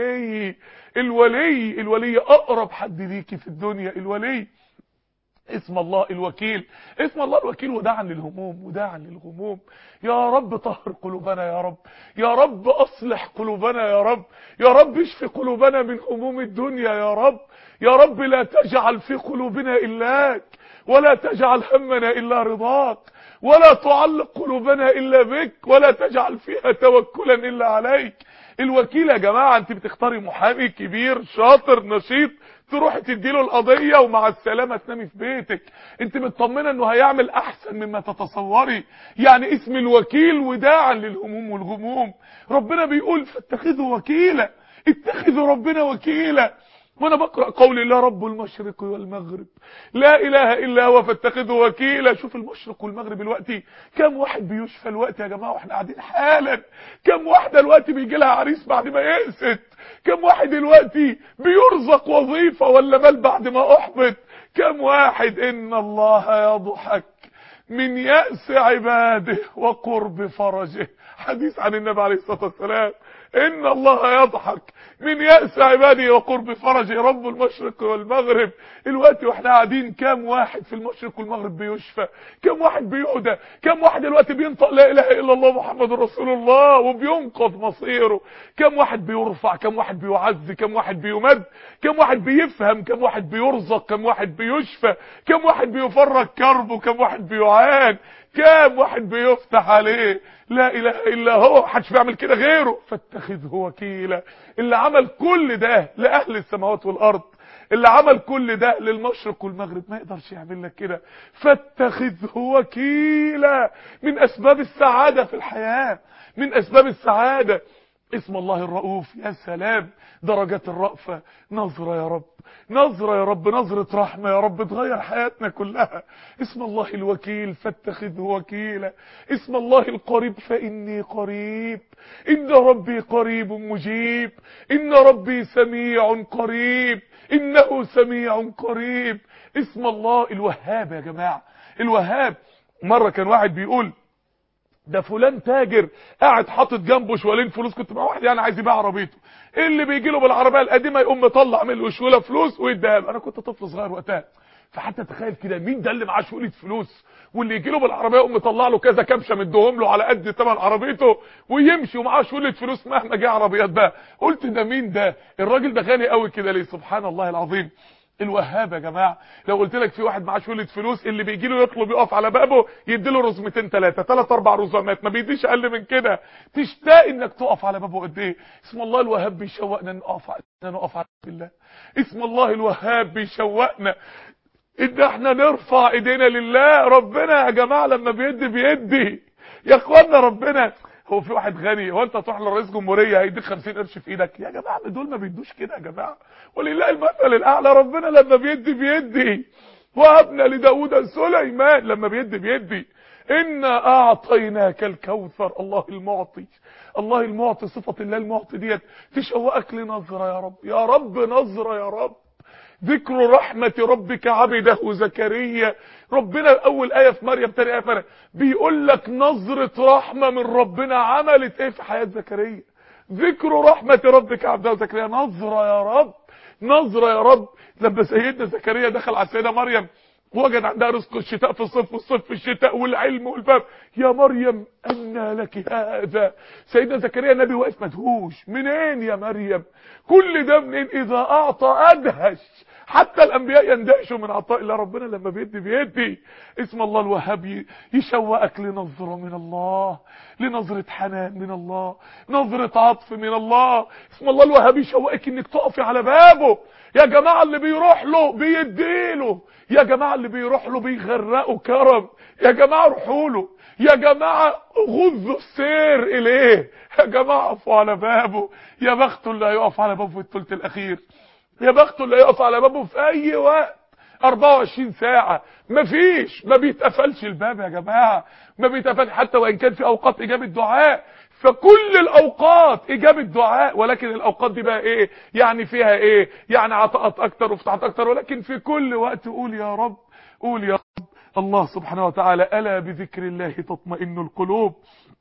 Speaker 2: الولي اقرب حد ليكي في الدنيا. الولي اسم الله الوكيل. اسم الله الوكيل وداعا للهموم، وداعا للغموم. يا رب طهر قلوبنا يا رب، يا رب اصلح قلوبنا يا رب، يا رب اشف قلوبنا من هموم الدنيا يا رب، يا رب لا تجعل في قلوبنا إلاك ولا تجعل همنا إلا رضاك ولا تعلق قلوبنا إلا بك ولا تجعل فيها توكلا إلا عليك. الوكيل يا جماعة انت بتختاري محامي كبير شاطر نشيط تروحي تديله القضية ومع السلامة تنامي في بيتك. انت مطمنة انه هيعمل احسن مما تتصوري. يعني اسم الوكيل وداعا للهموم والغموم. ربنا بيقول فاتخذوا وكيلا، اتخذوا ربنا وكيلا. وانا بقرأ قول الله رب المشرق والمغرب لا اله الا هو فاتخذوا وكيلا. شوف المشرق والمغرب الوقتي كم واحد بيشفى الوقت يا جماعة واحنا قاعدين حالا، كم واحدة الوقت بيجي لها عريس بعد ما يأست، كم واحد الوقتي بيرزق وظيفة ولا مال بعد ما احبط، كم واحد ان الله يضحك من يأس عباده وقرب فرجه. حديث عن النبي عليه الصلاة والسلام ان الله يضحك من يأس عباده وقرب فرجه. رب المشرق والمغرب الوقت واحنا قاعدين كم واحد في المشرق والمغرب بيشفى، كم واحد بيهدى، كم واحد الوقت بينطق لا اله الا الله محمد رسول الله وبينقذ مصيره، كم واحد بيرفع، كم واحد بيعز، كم واحد بيمد، كم واحد بيفهم، كم واحد بيرزق، كم واحد بيشفى، كم واحد بيفرج كربه، كم واحد بيعان، كم واحد بيفتح عليه. لا اله الا هو، محدش بيعمل كده غيره. فاتخذه وكيلا. اللي عمل كل ده لاهل السماوات والارض، اللي عمل كل ده للمشرق والمغرب، ما يقدرش يعمل لك كده. فاتخذه وكيلا. من اسباب السعادة في الحياة، من اسباب السعادة اسم الله الرؤوف. يا سلام درجات الرأفة. نظرة يا رب، نظرة يا رب، نظرة رحمة يا رب تغير حياتنا كلها. اسم الله الوكيل فاتخذه وكيلا. اسم الله القريب فإني قريب، إن ربي قريب مجيب، إن ربي سميع قريب، إنه سميع قريب. اسم الله الوهاب يا جماعة، الوهاب. مرة كان واحد بيقول ده فلان تاجر قاعد حاطط جنبه شوالين فلوس. كنت مع واحد يعني عايز يبيع عربيته، اللي بيجي له بالعربيه القديمه يقوم مطلع من الشوله فلوس ويديها له. انا كنت طفل صغير وقتها، فحتى تخيل كده مين ده اللي معاه شوله فلوس واللي يجي له بالعربيه يقوم مطلع له كذا كبشه مديهم له على قد ثمن عربيته ويمشي ومعاه شوله فلوس مهما جه عربيات بقى. قلت ده مين ده؟ الراجل ده غني قوي كده ليه؟ سبحان الله العظيم. الوهاب يا جماعه. لو قلت لك في واحد معاه شوله فلوس اللي بيجي له يطلب يقف على بابه يدي له رزمتين ثلاثه، 3 4 رزمات، ما بيديش اقل من كده. تشتاق انك تقف على بابه قد ايه. اسم الله الوهاب بيشوقنا نقف على بالله. اسم الله الوهاب بيشوقنا ان احنا نرفع ايدينا لله. ربنا يا جماعه لما بيدي يا اخوانا. ربنا هو في واحد غني، هو انت تروح لرئيس جمهوريه هيديك 50 قرش في ايدك؟ يا جماعه دول ما بيدوش كده يا جماعه. ولله المثل الاعلى. ربنا لما بيدي. وهبنا لداود سليمان لما بيدي. انا اعطيناك الكوثر. الله المعطي، الله المعطي. صفه الله المعطي ديت تشوقك لنظره يا رب، يا رب نظره يا رب. ذكر رحمة ربك عبده زكريا. ربنا اول آية في مريم، تاني آية في مريم بيقول لك نظرة رحمة من ربنا عملت ايه في حياة زكريا. ذكر رحمة ربك عبده زكريا. نظرة يا رب، نظرة يا رب. لما سيدنا زكريا دخل على السيدة مريم وجد عندها رزق الشتاء في الصيف والصيف في الشتاء والعلم والباب، يا مريم أنى لك هذا. سيدنا زكريا النبي واقف مدهوش، منين يا مريم كل ده منين؟ إذا أعطى أدهش. حتى الأنبياء يندهشوا من عطاء الله. ربنا لما بيدي. اسم الله الوهاب يشوقك لنظرة من الله، لنظرة حنان من الله، نظرة عطف من الله. اسم الله الوهاب يشوقك انك تقفي على بابه. يا جماعة اللي بيروح له بيديله، يا جماعة اللي بيروح له بيغرقوا كرم. يا جماعة روحوا له، يا جماعة غضوا السير اليه، يا جماعة اقفوا على بابه. يا بخته اللي هيقف على بابه في الثلث الاخير، يا بخته اللي هيقف على بابه في اي وقت 24 ساعة. ما بيتقفلش الباب يا جماعة، ما بيتقفلش حتى وان كان في اوقات اجابة دعاء. فكل الاوقات اجابة دعاء، ولكن الاوقات دي بقى ايه يعني؟ فيها ايه يعني؟ عطاءات اكتر وفتحات اكتر. ولكن في كل وقت قول يا رب، قول يا رب. الله سبحانه وتعالى الا بذكر الله تطمئن القلوب.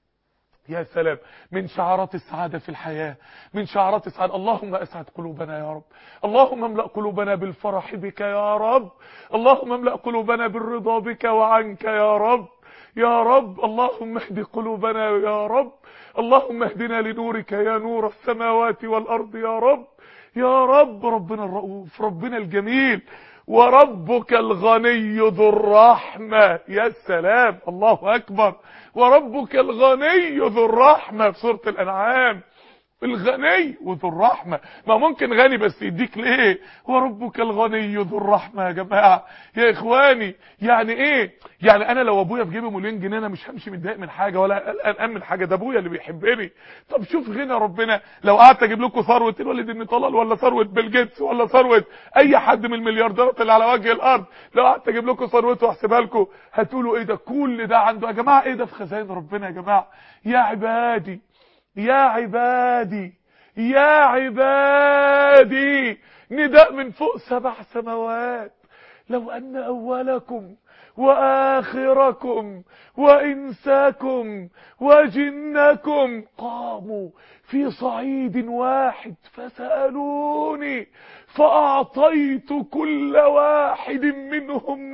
Speaker 2: يا سلام، من شعارات السعادة في الحياة، من شعارات السعادة. اللهم اسعد قلوبنا يا رب، اللهم املأ قلوبنا بالفرح بك يا رب، اللهم املأ قلوبنا بالرضا بك وعنك يا رب، يا رب. اللهم اهد قلوبنا يا رب، اللهم اهدنا لنورك يا نور السماوات والأرض يا رب، يا رب. ربنا الرؤوف، ربنا الجميل. وربك الغني ذو الرحمة. يا سلام، الله أكبر. وربك الغني ذو الرحمة في سورة الأنعام. الغني وذو الرحمة. ما ممكن غني بس يديك ليه؟ وربك الغني ذو الرحمة. يا جماعة يا اخواني، يعني ايه؟ يعني انا لو ابويا في جيبه مليون جنيه انا مش همشي متضايق من حاجة ولا قلقان من حاجة، ده ابويا اللي بيحبني. طب شوف غنى ربنا، لو قعدت اجيب لكم ثروة الوالد بن طلال ولا ثروة بيل جيتس ولا ثروة اي حد من المليارديرات اللي على وجه الارض، لو قعدت اجيب لكم ثروته واحسبها لكم هتقولوا ايه ده كل ده عنده؟ يا جماعة ايه ده في خزائن ربنا يا جماعة. يا عبادي يا عبادي يا عبادي، نداء من فوق 7 سماوات. لو أن أولكم وآخركم وإنساكم وجنكم قاموا في صعيد واحد فسألوني فأعطيت كل واحد منهم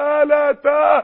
Speaker 2: مسألته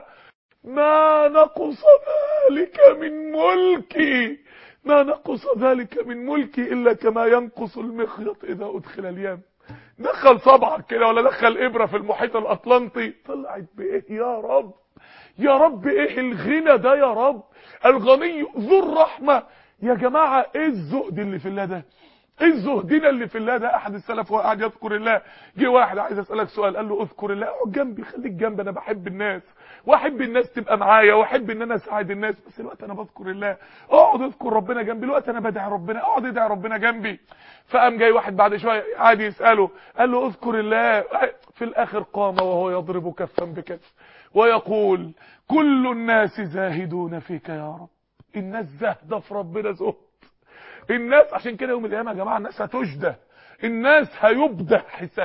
Speaker 2: ما نقص ذلك من ملكي، ما نقص ذلك من ملكي إلا كما ينقص المخيط إذا أدخل اليم. دخل صبعك كده ولا دخل إبرة في المحيط الأطلنطي طلعت بإيه يا رب؟ يا رب إيه الغنى ده يا رب؟ الغني ذو الرحمة. يا جماعة إيه الزهد اللي في الله ده؟ ايه الزهدنا اللي في الله ده؟ احد السلف وهو قاعد يذكر الله جه واحد عايز اسالك سؤال، قال له اذكر الله، اقعد جنبي خليك جنبي، انا بحب الناس واحب الناس تبقى معايا واحب ان انا اساعد الناس، بس الوقت انا بذكر الله، اقعد اذكر ربنا جنبي، الوقت انا بدعي ربنا، اقعد ادعي ربنا جنبي. فقام جاي واحد بعد شويه قاعد يساله، قال له اذكر الله، في الاخر قام وهو يضرب كفا بكف ويقول كل الناس زاهدون فيك يا رب. الناس زاهده في ربنا زهد. الناس عشان كده يوم القيامه يا جماعه الناس هتجدى، الناس هيبدى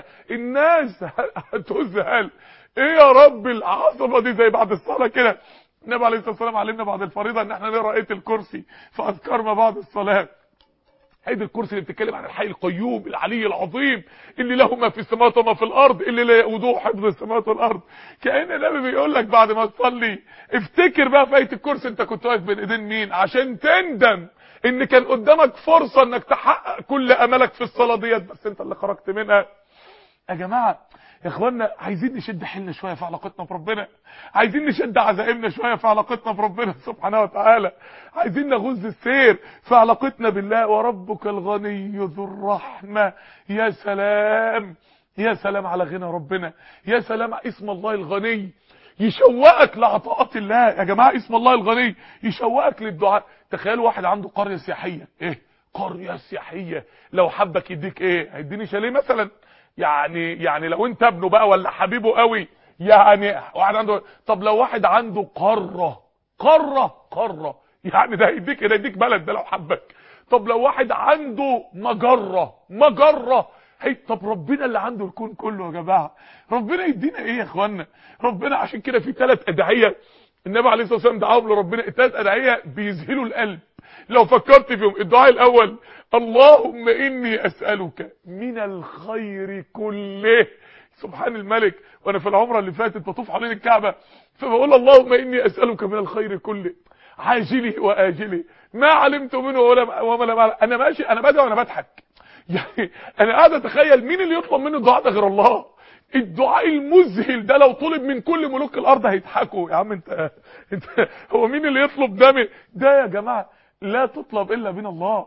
Speaker 2: الناس هتذهل. ايه يا رب العظمه دي؟ زي بعد الصلاه كده النبي عليه الصلاه والسلام علمنا بعد الفريضه ان احنا نقرا ايه الكرسي في اذكار ما بعد الصلاه. هيدي الكرسي اللي بتتكلم عن الحي القيوم العلي العظيم اللي له ما في السماوات وما في الارض، اللي لا يؤوده حفظ السماوات والارض. كأن النبي بيقول لك بعد ما تصلي افتكر بقى في ايه الكرسي انت كنت واقف بين ايدين مين، عشان تندم ان كان قدامك فرصة انك تحقق كل املك في الصلاة ديت بس انت اللي خرجت منها. يا جماعة يا اخوانا عايزين نشد حيلنا شويه في علاقتنا بربنا، عايزين نشد عزائمنا شويه في علاقتنا بربنا سبحانه وتعالى، عايزين نغز السير في علاقتنا بالله. وربك الغني ذو الرحمه. يا سلام يا سلام على غنى ربنا، يا سلام اسم الله الغني يشوقك لعطاءات الله. يا جماعه اسم الله الغني يشوقك للدعاء. تخيلوا واحد عنده قريه سياحيه، ايه قريه سياحيه، لو حبك يديك ايه؟ هيديني شاليه مثلا، يعني لو انت ابنه بقى ولا حبيبه قوي، يعني واحد عنده. طب لو واحد عنده قاره يعني ده هيديك ايه؟ ده يديك بلد ده لو حبك. طب لو واحد عنده مجره هي. طب ربنا اللي عنده الكون كله يا جماعه، ربنا يدينا ايه يا اخوانا؟ ربنا عشان كده في 3 ادعيه النبي عليه الصلاه والسلام دعاهم لربنا، 3 ادعيه بيذهلوا القلب لو فكرت فيهم. الدعاء الاول اللهم اني اسالك من الخير كله. سبحان الملك، وانا في العمره اللي فاتت بطوف حوالين الكعبه فبقول اللهم اني اسالك من الخير كله عاجله واجله ما علمت منه وما لم اعلم. انا ماشي انا بدعي وانا بضحك، يعني انا قاعد اتخيل مين اللي يطلب منه الدعاء ده غير الله. الدعاء المذهل ده لو طلب من كل ملوك الارض هيضحكوا. يا عم انت هو مين اللي يطلب ده يا جماعه؟ لا تطلب الا من الله.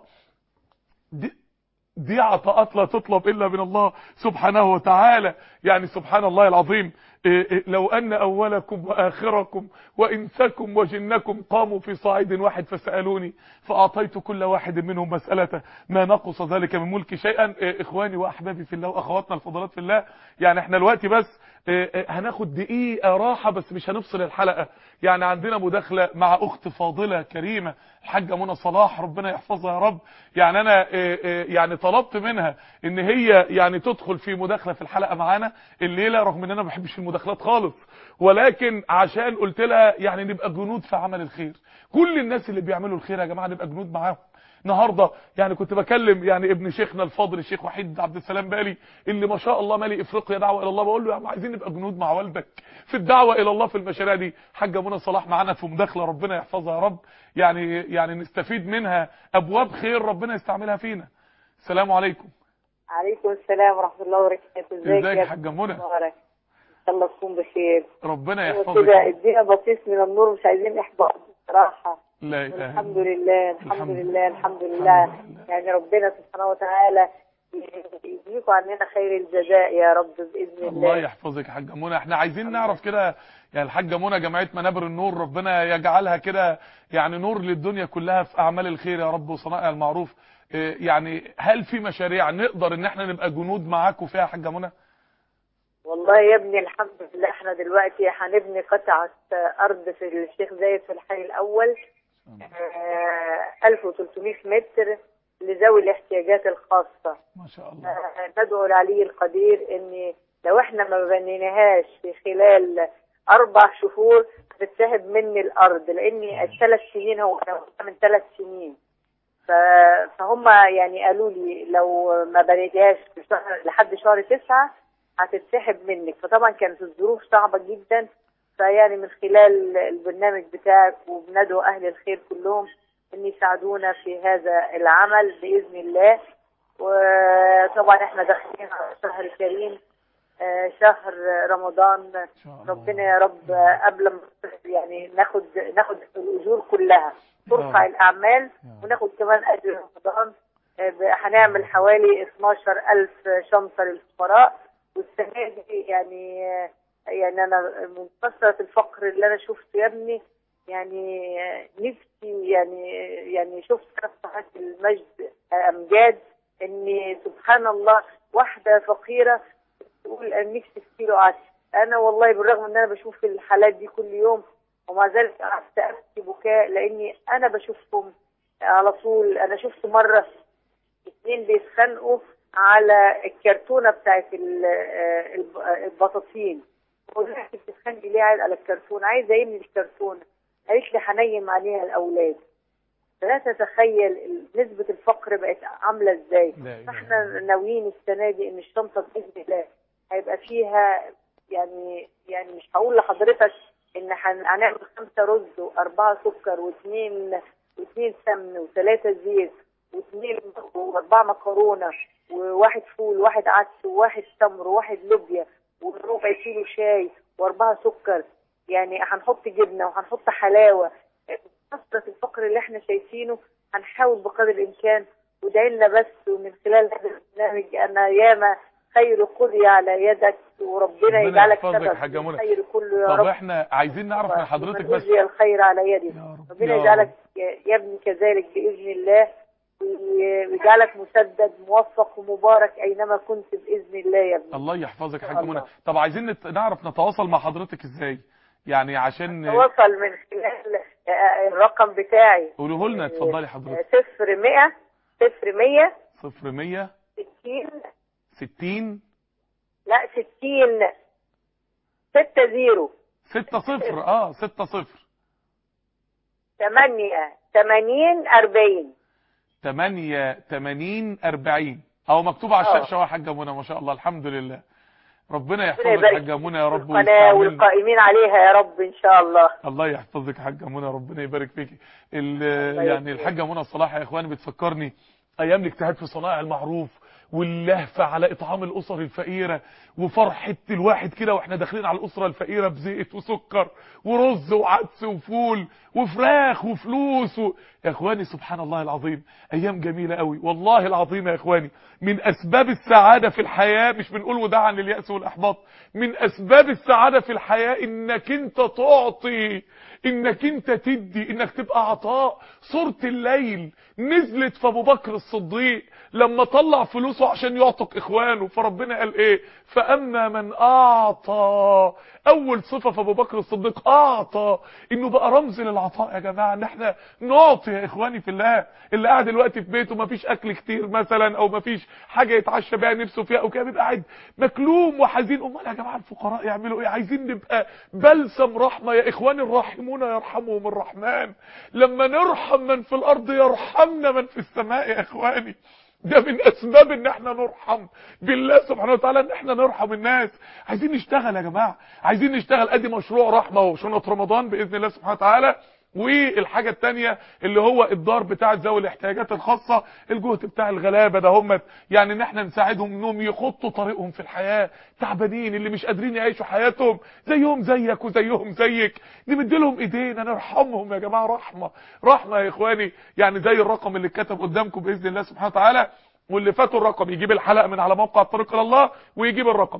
Speaker 2: دي عطاءات لا تطلب الا من الله سبحانه وتعالى. يعني سبحان الله العظيم، لو ان اولكم واخركم وانسكم وجنكم قاموا في صعيد واحد فسالوني فاعطيت كل واحد منهم مسالته ما نقص ذلك من ملكي شيئا. اخواني واحبابي في الله واخواتنا الفضلات في الله، يعني احنا دلوقتي بس هناخد دقيقه راحه بس مش هنفصل الحلقه. يعني عندنا مداخله مع اخت فاضله كريمه الحاجه منى صلاح ربنا يحفظها يا رب. يعني انا يعني طلبت منها ان هي يعني تدخل في مداخله في الحلقه معانا الليله، رغم ان انا ما بحبش المداخلات خالص، ولكن عشان قلت لها يعني نبقى جنود في عمل الخير. كل الناس اللي بيعملوا الخير يا جماعه نبقى جنود معاهم. النهارده يعني كنت بكلم يعني ابن شيخنا الفاضل الشيخ وحيد عبد السلام بالي اللي ما شاء الله مالي افريقيا دعوه الى الله، بقول له يا عم عايزين نبقى جنود مع والدك في الدعوه الى الله في المشاريع دي. حاجه منى صلاح معانا في مداخله ربنا يحفظها يا رب، يعني نستفيد منها ابواب خير ربنا يستعملها فينا. السلام عليكم.
Speaker 3: عليكم السلام ورحمه الله وبركاته.
Speaker 2: ازيك يا حاجه منى؟
Speaker 3: ان شاء الله تكون بخير.
Speaker 2: ربنا يحفظك
Speaker 3: كده ادينا بصيص من النور، مش عايزين احباط بصراحه.
Speaker 2: لا اله الا
Speaker 3: الحمد
Speaker 2: الله.
Speaker 3: لله الحمد لله الحمد لله. يعني ربنا سبحانه وتعالى يجزيكم عننا خير الجزاء يا رب بإذن
Speaker 2: الله
Speaker 3: الله.
Speaker 2: يحفظك يا حاجه منى. احنا عايزين نعرف كده يعني الحاجه منى جمعيه منابر النور، ربنا يجعلها كده يعني نور للدنيا كلها في اعمال الخير يا رب وصنائع المعروف. يعني هل في مشاريع نقدر ان احنا نبقى جنود معاكم فيها يا حاجه منى؟
Speaker 3: والله يا ابني الحمد لله احنا دلوقتي هنبني قطعة أرض في الشيخ زايد في الحي الأول 1300 متر لذوي الاحتياجات الخاصة.
Speaker 2: ما شاء الله.
Speaker 3: ندعو العلي القدير ان لو احنا ما بنيناهاش في خلال 4 شهور هتتسحب مني الارض، لاني ال3 سنين هو من 3 سنين. فهم يعني قالوا لي لو ما بنيتهاش لحد شهر 9 هتتسحب منك. فطبعا كانت الظروف صعبة جدا، فيعني من خلال البرنامج بتاعك وبندعو اهل الخير كلهم ان يساعدونا في هذا العمل باذن الله. وطبعا احنا داخلين على الشهر الكريم شهر رمضان. ربنا يا رب قبل ما يعني ناخد الاجور كلها، ترفع الاعمال وناخد كمان اجر رمضان. هنعمل حوالي 12,000 شنطه للفقراء. والسنه دي يعني انا من كثره الفقر اللي انا شفته يا ابني، يعني نفسي يعني شفت صفحات المجد امجاد ان سبحان الله واحده فقيره تقول انا نفسي في كيلو عدس. انا والله بالرغم ان انا بشوف الحالات دي كل يوم ومع ذلك قعدت ابكي بكاء، لاني انا بشوفهم على طول. انا شفت مره 2 بيتخانقوا على الكرتونه بتاعت البطاطين. قلت لها بتتخانقي ليه على الكرتونه؟ عايزه يملي الكرتونه. قالت لي هنيم عليها الاولاد. لا تتخيل نسبة الفقر بقت عاملة ازاي. احنا ناويين السنة دي ان الشنطة بإذن الله هيبقى فيها يعني مش هقول لحضرتك ان هنعمل 5 رز و4 سكر و2 سمن و3 زيت و4 مكرونة و1 فول و1 عدس و1 تمر و1 لوبيا وربع كيلو شاي و4 سكر. يعني هنحط جبنة وهنحط حلاوة. كثرة الفقر اللي احنا شايفينه هنحاول بقدر الامكان. وادعي لنا بس ومن خلال هذا البرنامج انا ياما خير قضي على يدك وربنا يجعلك سبب الخير كله يا رب.
Speaker 2: طب احنا عايزين نعرف من حضرتك بس
Speaker 3: الخير على يدي. ربنا يجعلك يا ابني كذلك باذن الله، ويجعلك مسدد موفق ومبارك اينما كنت باذن الله يا ابني.
Speaker 2: الله يحفظك يا حاجه منى. طب عايزين نعرف نتواصل مع حضرتك ازاي يعني عشان
Speaker 3: نتواصل من خلال الرقم بتاعي.
Speaker 2: قولوه لنا اتفضلي حضرتك.
Speaker 3: 0100
Speaker 2: 60
Speaker 3: لا 60 60
Speaker 2: 60 60
Speaker 3: 88
Speaker 2: 40 او مكتوب على الشاشه يا حاجه منى. ما شاء الله الحمد لله. ربنا يحفظك يا حاجه منى يا رب
Speaker 3: والقائمين عليها يا رب ان شاء الله.
Speaker 2: الله يحفظك يا حاجه منى، ربنا يبارك فيكي. يعني الحاجه منى صلاح يا اخواني بتفكرني ايام الاجتهاد في صناعه المعروف واللهفه على اطعام الاسر الفقيره وفرحه الواحد كده واحنا داخلين على الاسره الفقيره بزيت وسكر ورز وعدس وفول وفراخ وفلوس يا اخواني سبحان الله العظيم ايام جميله قوي والله العظيم يا اخواني. من اسباب السعاده في الحياه، مش بنقول وداعا للياس والاحباط، من اسباب السعاده في الحياه انك انت تعطي، انك انت تدي، انك تبقى عطاء. سورة الليل نزلت في ابو بكر الصديق لما طلع فلوسه عشان يعتق اخوانه، فربنا قال ايه؟ فاما من اعطى. اول صفة في ابو بكر الصديق اعطى، انه بقى رمز للعطاء يا جماعة، ان احنا نعطي يا اخواني في الله. اللي قاعد دلوقتي في بيته مفيش اكل كتير مثلا او مفيش حاجة يتعشى بيها نفسه فيها او كده، بيبقى قاعد مكلوم وحزين. امال يا جماعة الفقراء يعملوا ايه؟ عايزين نبقى بلسم رحمة يا اخواني. الراحمون يرحمهم الرحمن. لما نرحم من في الارض يرحمنا من في السماء يا اخواني. ده من اسباب ان احنا نرحم بالله سبحانه وتعالى، ان احنا نرحم الناس. عايزين نشتغل يا جماعة، عايزين نشتغل. ادي مشروع رحمة وشنط رمضان باذن الله سبحانه وتعالى، والحاجة التانية اللي هو الدار بتاع ذوي الاحتياجات الخاصة، الجهد بتاع الغلابة ده هم، يعني ان احنا نساعدهم انهم يخطوا طريقهم في الحياة، تعبانين اللي مش قادرين يعيشوا حياتهم زيهم زيك وزيهم زيك، نمدلهم ايدينا نرحمهم يا جماعة. رحمة يا اخواني. يعني زي الرقم اللي اتكتب قدامكم بإذن الله سبحانه وتعالى، واللي فاتوا الرقم يجيب الحلقة من على موقع الطريق الى الله ويجيب الرقم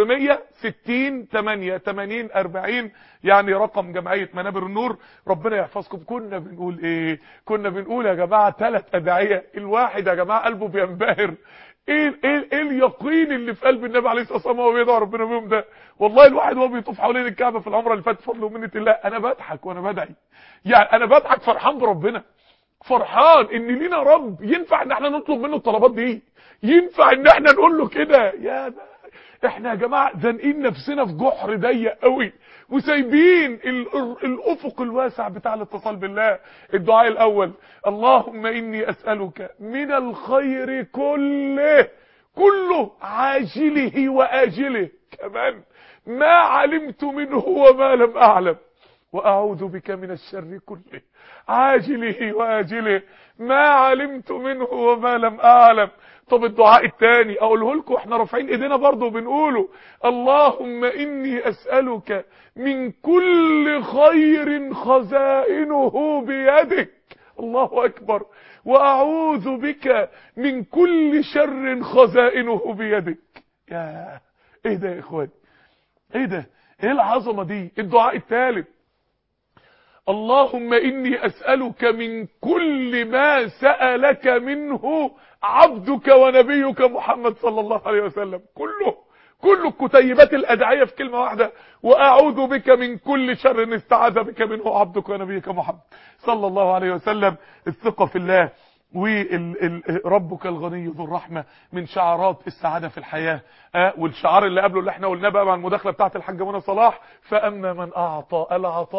Speaker 2: 0160 88 40، يعني رقم جمعية منابر النور. ربنا يحفظكم. كنا بنقول ايه؟ كنا بنقول يا جماعة 3 أدعية. الواحد يا جماعة قلبه بينبهر. ايه اليقين اللي في قلب النبي عليه الصلاه والسلام وهو بيدعو ربنا بيهم ده. والله الواحد وهو بيطوف حوالين الكعبه في العمره اللي فاتت بفضل ومنه الله، انا بضحك وانا بدعي. يعني انا بضحك فرحان بربنا، فرحان ان لينا رب ينفع ان احنا نطلب منه الطلبات دي، ينفع ان احنا نقول له كده. يا ده احنا يا جماعه زانقين نفسنا في جحر ضيق قوي وسايبين الافق الواسع بتاع الاتصال بالله. الدعاء الاول: اللهم اني اسالك من الخير كله عاجله واجله، كمان ما علمت منه وما لم اعلم، واعوذ بك من الشر كله عاجله واجله ما علمت منه وما لم اعلم. طب الدعاء الثاني اقوله لكم احنا رافعين ايدينا برضه وبنقوله: اللهم اني اسالك من كل خير خزائنه بيدك، الله اكبر، واعوذ بك من كل شر خزائنه بيدك. يا ايه ده يا اخواني؟ ايه ده؟ ايه العظمه دي؟ الدعاء الثالث: اللهم اني اسألك من كل ما سألك منه عبدك ونبيك محمد صلى الله عليه وسلم، كله كتيبات الادعية في كلمة واحدة: واعوذ بك من كل شر استعاذ بك منه عبدك ونبيك محمد صلى الله عليه وسلم. الثقة في الله وربك الغني ذو الرحمة من شعارات السعادة في الحياة. والشعار اللي قبله اللي احنا قلناه بقى مع المداخلة بتاعت الحاجة منى صلاح: فأما من أعطى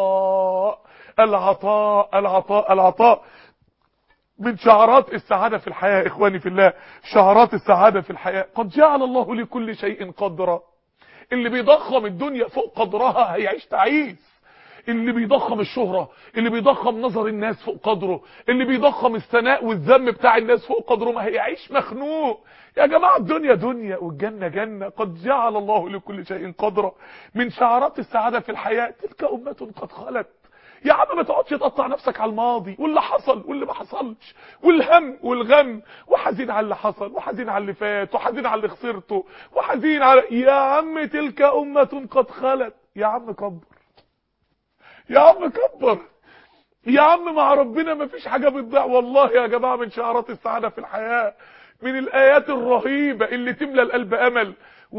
Speaker 2: العطاء من شعارات السعادة في الحياة. إخواني في الله، شعارات السعادة في الحياة: قد جعل الله لكل شيء قدرا. اللي بيضخم الدنيا فوق قدرها هيعيش تعيس. اللي بيضخم الشهرة، اللي بيضخم نظر الناس فوق قدره، اللي بيضخم الثناء والذم بتاع الناس فوق قدره، ما هيعيش مخنوق. يا جماعة الدنيا دنيا والجنة جنة. قد جعل الله لكل شيء قدرا. من شعارات السعادة في الحياة: تلك أمة قد خلت. يا عم ما تقعدش تقطع نفسك على الماضي واللي حصل واللي ما حصلش والهم والغم، وحزين على اللي حصل وحزين على اللي فات وحزين على اللي خسرته وحزين على، يا عم تلك أمة قد خلت. يا عم كبر، يا عم كبر، يا عم مع ربنا ما فيش حاجة بتضيع. والله يا جماعة من شعارات السعادة في الحياة، من الآيات الرهيبة اللي تملى القلب أمل: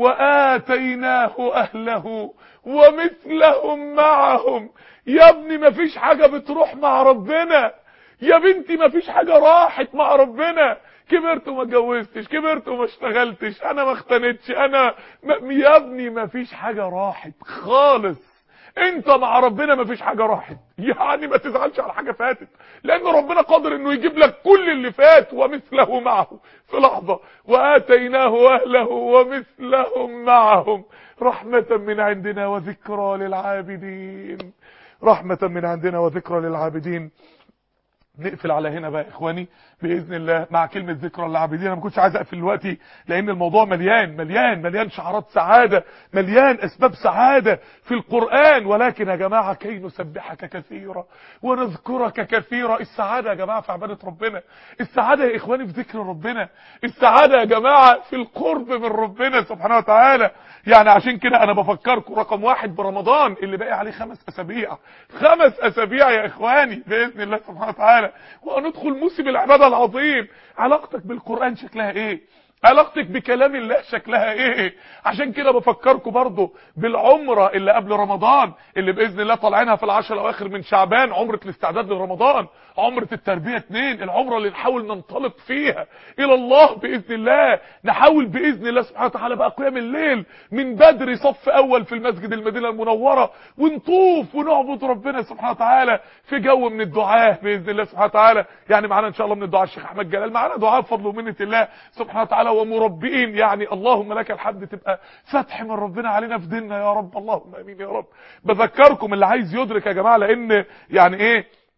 Speaker 2: وآتيناه أهله ومثلهم معهم. يا ابني ما فيش حاجة بتروح مع ربنا، يا بنتي ما فيش حاجة راحت مع ربنا. كبرت وما اتجوزتش، كبرت وما اشتغلتش، انا ما اختنتش، يا ابني ما فيش حاجة راحت خالص. انت مع ربنا ما فيش حاجة راحت، يعني ما تزعلش على حاجة فاتت، لان ربنا قادر انه يجيب لك كل اللي فات ومثله معه في لحظة. وآتيناه أهله ومثلهم معهم رحمة من عندنا وذكرى للعابدين. رحمة من عندنا وذكرى للعابدين. نقفل على هنا بقى اخواني باذن الله مع كلمه ذكرى للعابدين. انا ما كنتش عايز اقفل دلوقتي لان الموضوع مليان شعارات سعاده، مليان اسباب سعاده في القران، ولكن يا جماعه كي نسبحك كثيرا ونذكرك كثيرا. السعاده يا جماعه في عباده ربنا، السعاده يا اخواني في ذكر ربنا، السعاده يا جماعه في القرب من ربنا سبحانه وتعالى. يعني عشان كده انا بفكركم رقم 1 برمضان اللي باقي عليه 5 اسابيع، 5 اسابيع يا اخواني باذن الله سبحانه وتعالى، وندخل موسم العباده العظيم. علاقتك بالقران شكلها ايه؟ علاقتك بكلام الله شكلها ايه؟ عشان كده بفكركم برضو بالعمره اللي قبل رمضان اللي باذن الله طالعينها في العشر الاواخر من شعبان، عمره الاستعداد لرمضان، عمره التربيه 2، العمره اللي نحاول ننطلق فيها الى الله باذن الله. نحاول باذن الله سبحانه وتعالى بقى قيام الليل من بدري صف اول في المسجد المدينه المنوره، ونطوف ونعبد ربنا سبحانه وتعالى في جو من الدعاء باذن الله سبحانه وتعالى. يعني معانا ان شاء الله من الدعاء الشيخ احمد جلال، معانا دعاء بفضل ومنه الله سبحانه وتعالى ومربئين. يعني اللهم لك الحمد، تبقى فتح من ربنا علينا في ديننا يا رب، اللهم امين يا رب. بذكركم اللي عايز يدرك يا جماعه، لان يعني ايه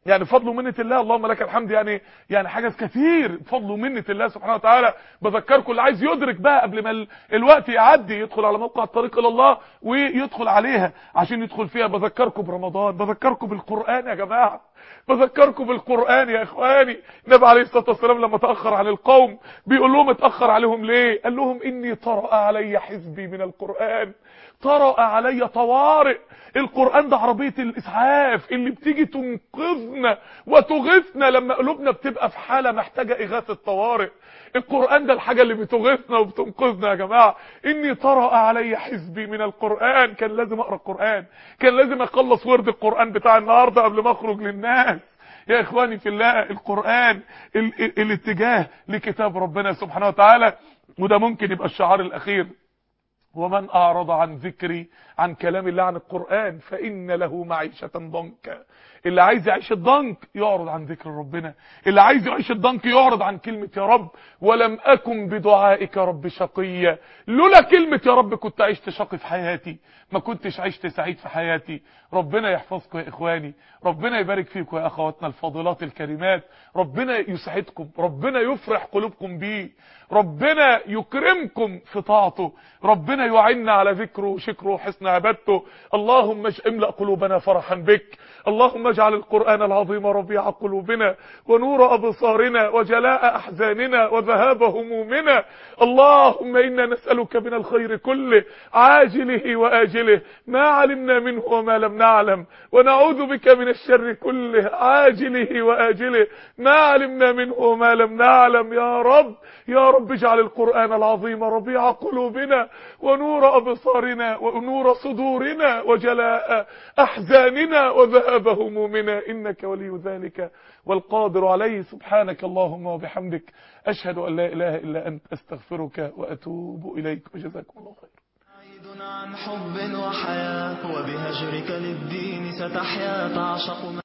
Speaker 2: يعني فضل ومنة الله، اللهم لك الحمد، يعني حاجة كتير بفضل ومنة الله سبحانه وتعالى. بذكركم اللي عايز يدرك بقى قبل ما الوقت يعدي يدخل على موقع الطريق الى الله ويدخل عليها عشان يدخل فيها. بذكركم برمضان، بذكركم بالقرآن يا جماعة، بذكركم بالقرآن يا اخواني. النبي عليه الصلاة والسلام لما تأخر عن القوم بيقول لهم اتأخر عليهم ليه؟ قال لهم اني طرأ علي حزبي من القرآن، طرأ علي طوارئ. القرآن ده عربية الإسعاف اللي بتيجي تنقذنا وتغيثنا لما قلوبنا بتبقى في حالة محتاجة إغاثة طوارئ. القرآن ده الحاجة اللي بتغيثنا وبتنقذنا يا جماعة. إني طرأ علي حزبي من القرآن. كان لازم أقرأ القرآن، كان لازم أخلص ورد القرآن بتاع النهاردة قبل ما أخرج للناس. يا إخواني في الله، القرآن الاتجاه لكتاب ربنا سبحانه وتعالى. وده ممكن يبقى الشعار الأخير: ومن أعرض عن ذكري، عن كلام الله، عن القرآن، فإن له معيشة ضنكا. اللي عايز يعيش الضنك يعرض عن ذكر ربنا، اللي عايز يعيش الضنك يعرض عن كلمة يا رب. ولم أكن بدعائك رب شقيا. لولا كلمة يا رب كنت عشت شقي في حياتي، ما كنتش عشت سعيد في حياتي. ربنا يحفظكم يا إخواني، ربنا يبارك فيكم يا أخواتنا الفاضلات الكريمات، ربنا يسعدكم، ربنا يفرح قلوبكم بيه، ربنا يكرمكم في طاعته، ربنا يعيننا على ذكره وشكره وحسن عبادته. اللهم املأ قلوبنا فرحا بك، اللهم اجعل القرآن العظيم ربيع قلوبنا ونور أبصارنا وجلاء أحزاننا وذهاب همومنا. اللهم إنا نسألك من الخير كله عاجله وآجله ما علمنا منه وما لم نعلم، ونعوذ بك من الشر كله عاجله وآجله ما علمنا منه وما لم نعلم. يا رب يا رب اجعل القرآن العظيم ربيع قلوبنا ونور أبصارنا ونور صدورنا وجلاء أحزاننا وذهاب همومنا، إنك ولي ذلك والقادر عليه. سبحانك اللهم وبحمدك، أشهد أن لا إله إلا أنت، أستغفرك وأتوب إليك، وجزاكم الله خير.
Speaker 1: بعيد عن حب وحياة، وبهجرك للدين ستحيا تعشق